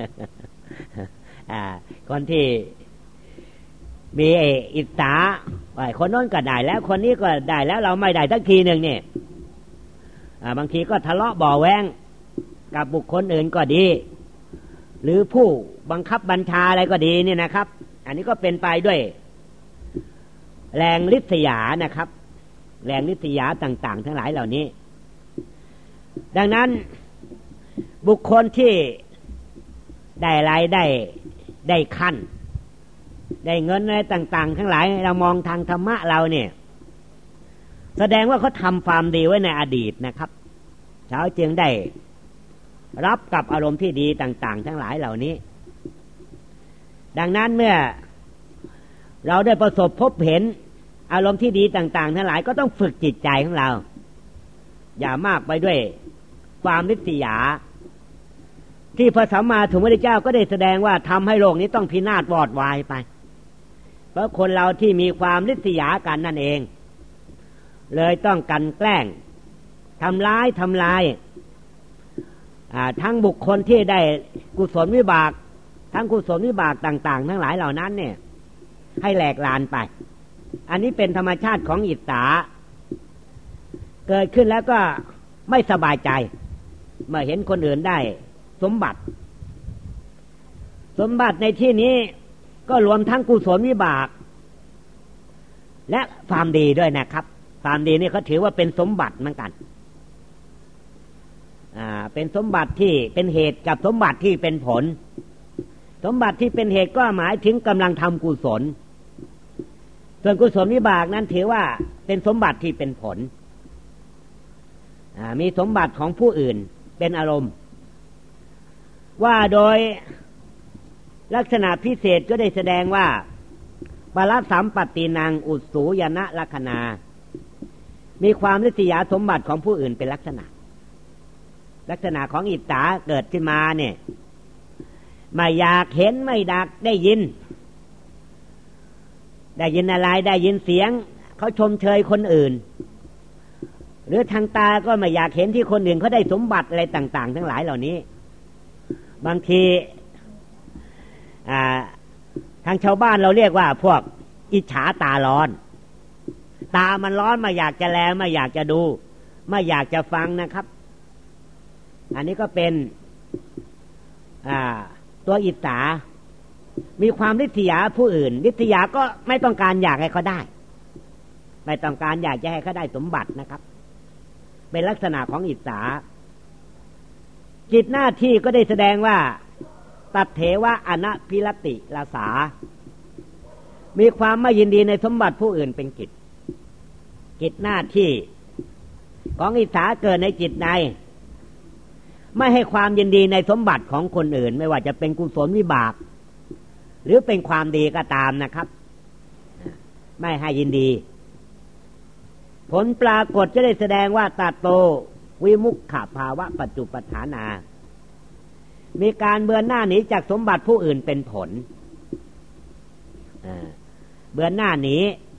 คนที่มีอิจฉาว่าคนโน้นก็ได้แล้วคนนี้ก็ได้แล้วเราไม่ได้สักทีหนึ่งเนี่ยบางทีก็ทะเลาะเบาะแว้งกับบุคคลอื่นก็ดีหรือผู้บังคับบัญชาอะไรก็ดีเนี่ยนะครับอันนี้ก็เป็นไปด้วยแรงริษยานะครับแรงริษยาต่างๆทั้งหลายเหล่านี้ดังนั้นบุคคลที่ได้รายได้ขั้นได้เงินอะไรต่างๆทั้งหลายเรามองทางธรรมะเราเนี่ยแสดงว่าเขาทำความดีไว้ในอดีตนะครับเขาจึงได้รับกับอารมณ์ที่ดีต่างๆทั้งหลายเหล่านี้ดังนั้นเมื่อเราได้ประสบพบเห็นอารมณ์ที่ดีต่างๆทั้งหลายก็ต้องฝึกจิตใจของเราอย่ามากไปด้วยความริษยาที่พระสัมมาสัมพุทธเจ้าก็ได้แสดงว่าทำให้โลกนี้ต้องพินาศวอดวายไปเพราะคนเราที่มีความริษยากันนั่นเองเลยต้องกันแกล้งทำลายทั้งบุคคลที่ได้กุศลวิบากทั้งกุศลวิบากต่างๆทั้งหลายเหล่านั้นเนี่ยให้แหลกลานไปอันนี้เป็นธรรมชาติของอิจฉาเกิดขึ้นแล้วก็ไม่สบายใจเมื่อเห็นคนอื่นได้สมบัติในที่นี้ก็รวมทั้งกุศลวิบากและความดีด้วยนะครับความดีนี่เขาถือว่าเป็นสมบัติเหมือนกันเป็นสมบัติที่เป็นเหตุกับสมบัติที่เป็นผลสมบัติที่เป็นเหตุก็หมายถึงกำลังทำกุศลส่วนกุศลวิบากนั้นถือว่าเป็นสมบัติที่เป็นผลมีสมบัติของผู้อื่นเป็นอารมณ์ว่าโดยลักษณะพิเศษก็ได้แสดงว่าปรสัมปตินังอุสสูยนะลัคขณามีความริษยาสมบัติของผู้อื่นเป็นลักษณะของอิจฉาเกิดขึ้นมาเนี่ยไม่อยากเห็นไม่ดักได้ยินอะไรได้ยินเสียงเขาชมเชยคนอื่นหรือทางตาก็ไม่อยากเห็นที่คนอื่นเขาได้สมบัติอะไรต่างๆทั้งหลายเหล่านี้บางทีทางชาวบ้านเราเรียกว่าพวกอิจฉาตาร้อนตามันร้อนไม่อยากจะแลไม่อยากจะดูไม่อยากจะฟังนะครับอันนี้ก็เป็นตัวอิจฉามีความริษยาผู้อื่นริษยาก็ไม่ต้องการอยากให้เขาได้ไม่ต้องการอยากจะให้เขาได้สมบัตินะครับเป็นลักษณะของอิจฉาจิตหน้าที่ก็ได้แสดงว่าตัดเถวะอนะพิรติลาสามีความไม่ยินดีในสมบัติผู้อื่นเป็นกิจหน้าที่ของอิจฉาเกิดในจิตในไม่ให้ความยินดีในสมบัติของคนอื่นไม่ว่าจะเป็นกุศลวิบากหรือเป็นความดีก็ตามนะครับไม่ให้ยินดีผลปรากฏจะได้แสดงว่าตัดโตวิมุขขภาวะปัจจุปฐานามีการเบือนหน้าหนีจากสมบัติผู้อื่นเป็นผลเบือนหน้าหนี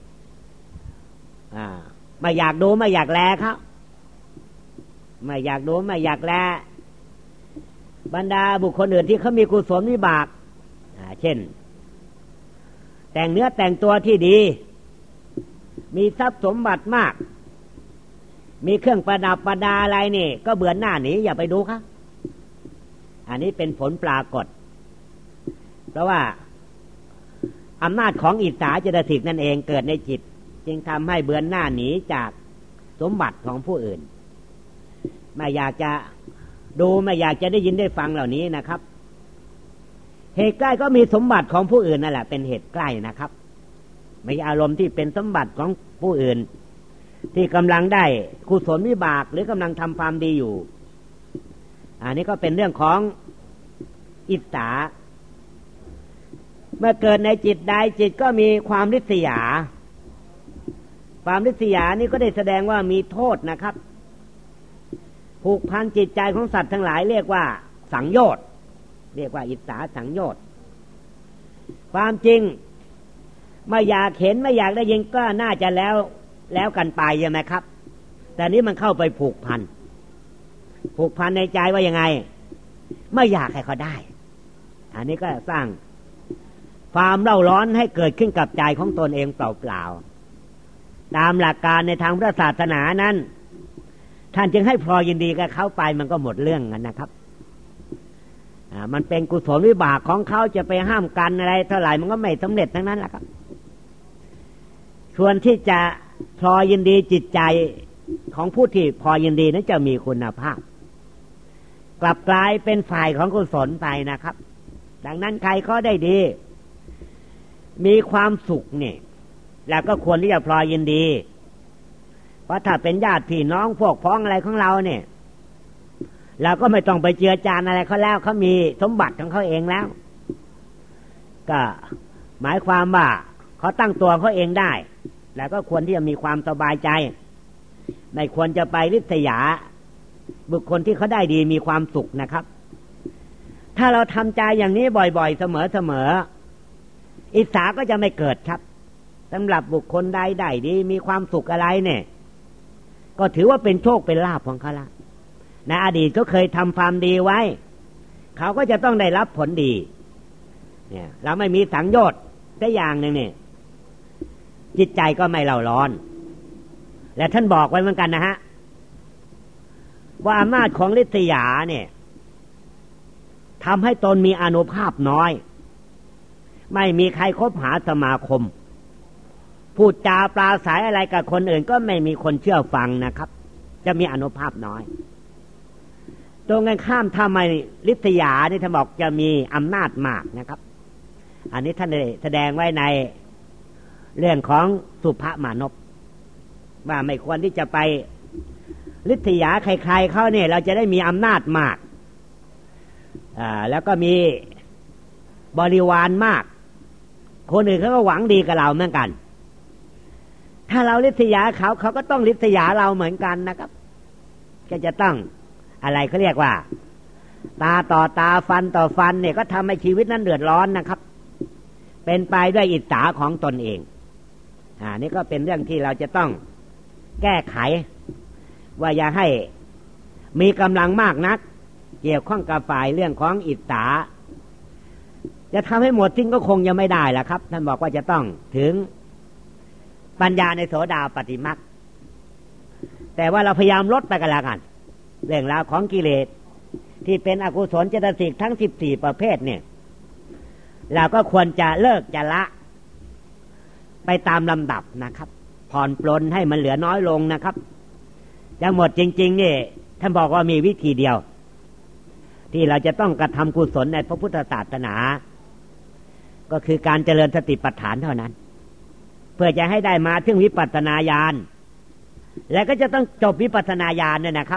ไม่อยากดูไม่อยากแลครับไม่อยากดูไม่อยากแลบรรดาบุคคลอื่นที่เขามีกุศลวิบากเช่นแต่งเนื้อแต่งตัวที่ดีมีทรัพย์สมบัติมากมีเครื่องประดับประดาอะไรนี่ก็เบือนหน้าหนีอย่าไปดูครับอันนี้เป็นผลปรากฏเพราะว่าอำนาจของอิจฉาเจตสิกนั่นเองเกิดในจิตจึงทำให้เบือนหน้าหนีจากสมบัติของผู้อื่นไม่อยากจะดูไม่อยากจะได้ยินได้ฟังเหล่านี้นะครับเหตุใกล้ก็มีสมบัติของผู้อื่นนั่นแหละเป็นเหตุใกล้นะครับไม่อารมณ์ที่เป็นสมบัติของผู้อื่นที่กำลังได้กุศลวิบากหรือกำลังทำความดีอยู่อันนี้ก็เป็นเรื่องของอิจฉาเมื่อเกิดในจิตใดจิตก็มีความริษยาความริษยานี่ก็ได้แสดงว่ามีโทษนะครับผูกพันจิตใจของสัตว์ทั้งหลายเรียกว่าสังโยชน์เรียกว่าอิจฉาสังโยชน์ความจริงไม่อยากเห็นไม่อยากได้ยินก็น่าจะแล้วกันไปใช่ไหมครับแต่นี้มันเข้าไปผูกพันในใจว่ายังไงไม่อยากให้เขาได้อันนี้ก็สร้างความเร่าร้อนให้เกิดขึ้นกับใจของตนเองเปล่าๆตามหลักการในทางพระศาสนานั้นท่านจึงให้พลอยยินดีกับเขาไปมันก็หมดเรื่องกันนะครับมันเป็นกุศลวิบากของเขาจะไปห้ามกันอะไรเท่าไหร่มันก็ไม่สำเร็จทั้งนั้นแหละครับส่วนที่จะพลอยยินดีจิตใจของผู้ที่พลอยยินดีนั้นจะมีคุณภาพกลับกลายเป็นฝ่ายของกุศลไปนะครับดังนั้นใครเขาได้ดีมีความสุขเนี่ยแล้วก็ควรที่จะพลอยยินดีเพราะถ้าเป็นญาติพี่น้องพวกพ้องอะไรของเราเนี่ยเราก็ไม่ต้องไปเจือจานอะไรเขาแล้วเขามีสมบัติของเขาเองแล้วก็หมายความว่าเขาตั้งตัวเขาเองได้แล้วก็ควรที่จะมีความสบายใจไม่ควรจะไปริษยาบุคคลที่เขาได้ดีมีความสุขนะครับถ้าเราทำใจอย่างนี้บ่อยๆเสมอๆอิจฉาก็จะไม่เกิดครับสำหรับบุคคลใดได้ดีมีความสุขอะไรเนี่ยก็ถือว่าเป็นโชคเป็นลาภของเขาละในอดีตก็เคยทำความดีไว้เขาก็จะต้องได้รับผลดีเนี่ยเราไม่มีสังโยชน์สักอย่างหนึ่งเนี่ยจิตใจก็ไม่เร่าร้อนและท่านบอกไว้เหมือนกันนะฮะว่าอำนาจของฤทธิยาเนี่ยทำให้ตนมีอานุภาพน้อยไม่มีใครคบหาสมาคมพูดจาปราศัยอะไรกับคนอื่นก็ไม่มีคนเชื่อฟังนะครับจะมีอานุภาพน้อยตรงกันข้ามถ้าไม่ฤทธิยานี่ท่านบอกจะมีอำนาจมากนะครับอันนี้ท่านได้แสดงไว้ในเรื่องของสุภมานพว่าไม่ควรที่จะไปฤทธิยาใครๆเขาเนี่ยเราจะได้มีอำนาจมากแล้วก็มีบริวารมากคนอื่นเขาก็หวังดีกับเราเหมือนกันถ้าเราฤทธิยาเขาก็ต้องฤทธิยาเราเหมือนกันนะครับก็จะต้องอะไรเขาเรียกว่าตาต่อตาฟันต่อฟันเนี่ยก็ทำให้ชีวิตนั้นเดือดร้อนนะครับเป็นไปด้วยอิจฉาของตนเองนี่ก็เป็นเรื่องที่เราจะต้องแก้ไขว่าอย่าให้มีกำลังมากนักเกี่ยวข้องกับฝ่ายเรื่องของอิจฉาจะทำให้หมดทิ้งก็คงยังไม่ได้ล่ะครับท่านบอกว่าจะต้องถึงปัญญาในโสดาปัตติมรรคแต่ว่าเราพยายามลดไปกันแล้วกันเรื่องราวของกิเลสที่เป็นอกุศลเจตสิกทั้ง14ประเภทเนี่ยเราก็ควรจะเลิกจะละไปตามลำดับนะครับผ่อนปลนให้มันเหลือน้อยลงนะครับจะหมดจริงๆนี่ท่านบอกว่ามีวิธีเดียวที่เราจะต้องกระทำกุศลในพระพุทธศาสนาก็คือการเจริญสติปัฏฐานเท่านั้นเพื่อจะให้ได้มาถึงวิปัสสนาญาณและก็จะต้องจบวิปัสสนาญาณเนี่ยนะครับ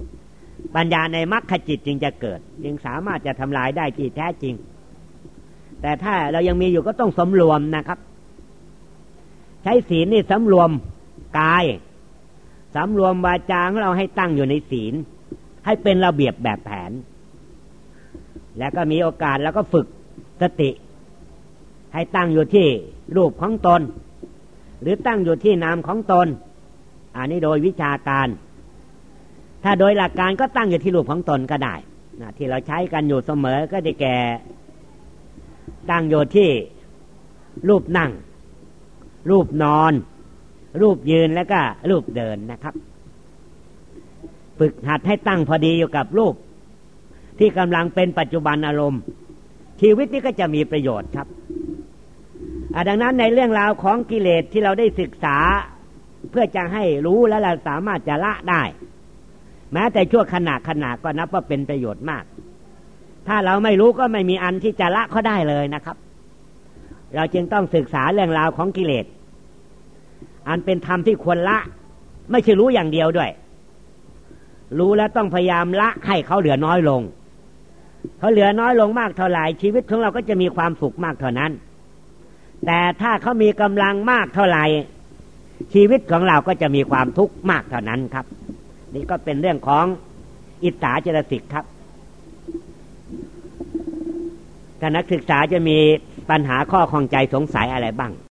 ปัญญาในมรรคจิตจึงจะเกิดจึงสามารถจะทำลายได้ที่แท้จริงแต่ถ้าเรายังมีอยู่ก็ต้องสำรวมนะครับใช้ศีลนี่สำรวมกายสำรวมวาจาของเราให้ตั้งอยู่ในศีลให้เป็นระเบียบแบบแผนแล้วก็มีโอกาสแล้วก็ฝึกสติให้ตั้งอยู่ที่รูปของตนหรือตั้งอยู่ที่นามของตนอันนี้โดยวิชาการถ้าโดยหลักการก็ตั้งอยู่ที่รูปของตนก็ได้นะที่เราใช้กันอยู่เสมอก็ได้แก่ตั้งอยู่ที่รูปนั่งรูปนอนรูปยืนแล้วก็รูปเดินนะครับฝึกหัดให้ตั้งพอดีอยู่กับรูปที่กำลังเป็นปัจจุบันอารมณ์ชีวิตนี้ก็จะมีประโยชน์ครับดังนั้นในเรื่องราวของกิเลสที่เราได้ศึกษาเพื่อจะให้รู้และเราสามารถจะละได้แม้แต่ชั่วขณะก็นับว่าเป็นประโยชน์มากถ้าเราไม่รู้ก็ไม่มีอันที่จะละเขาได้เลยนะครับเราจึงต้องศึกษาเรื่องราวของกิเลสอันเป็นธรรมที่ควรละไม่ใช่รู้อย่างเดียวด้วยรู้แล้วต้องพยายามละให้เขาเหลือน้อยลงเขาเหลือน้อยลงมากเท่าไหร่ชีวิตของเราก็จะมีความสุขมากเท่านั้นแต่ถ้าเขามีกำลังมากเท่าไหร่ชีวิตของเราก็จะมีความทุกข์มากเท่านั้นครับนี่ก็เป็นเรื่องของอิทธาเจตสิกครับถ้านักศึกษาจะมีปัญหาข้อข้องใจสงสัยอะไรบ้าง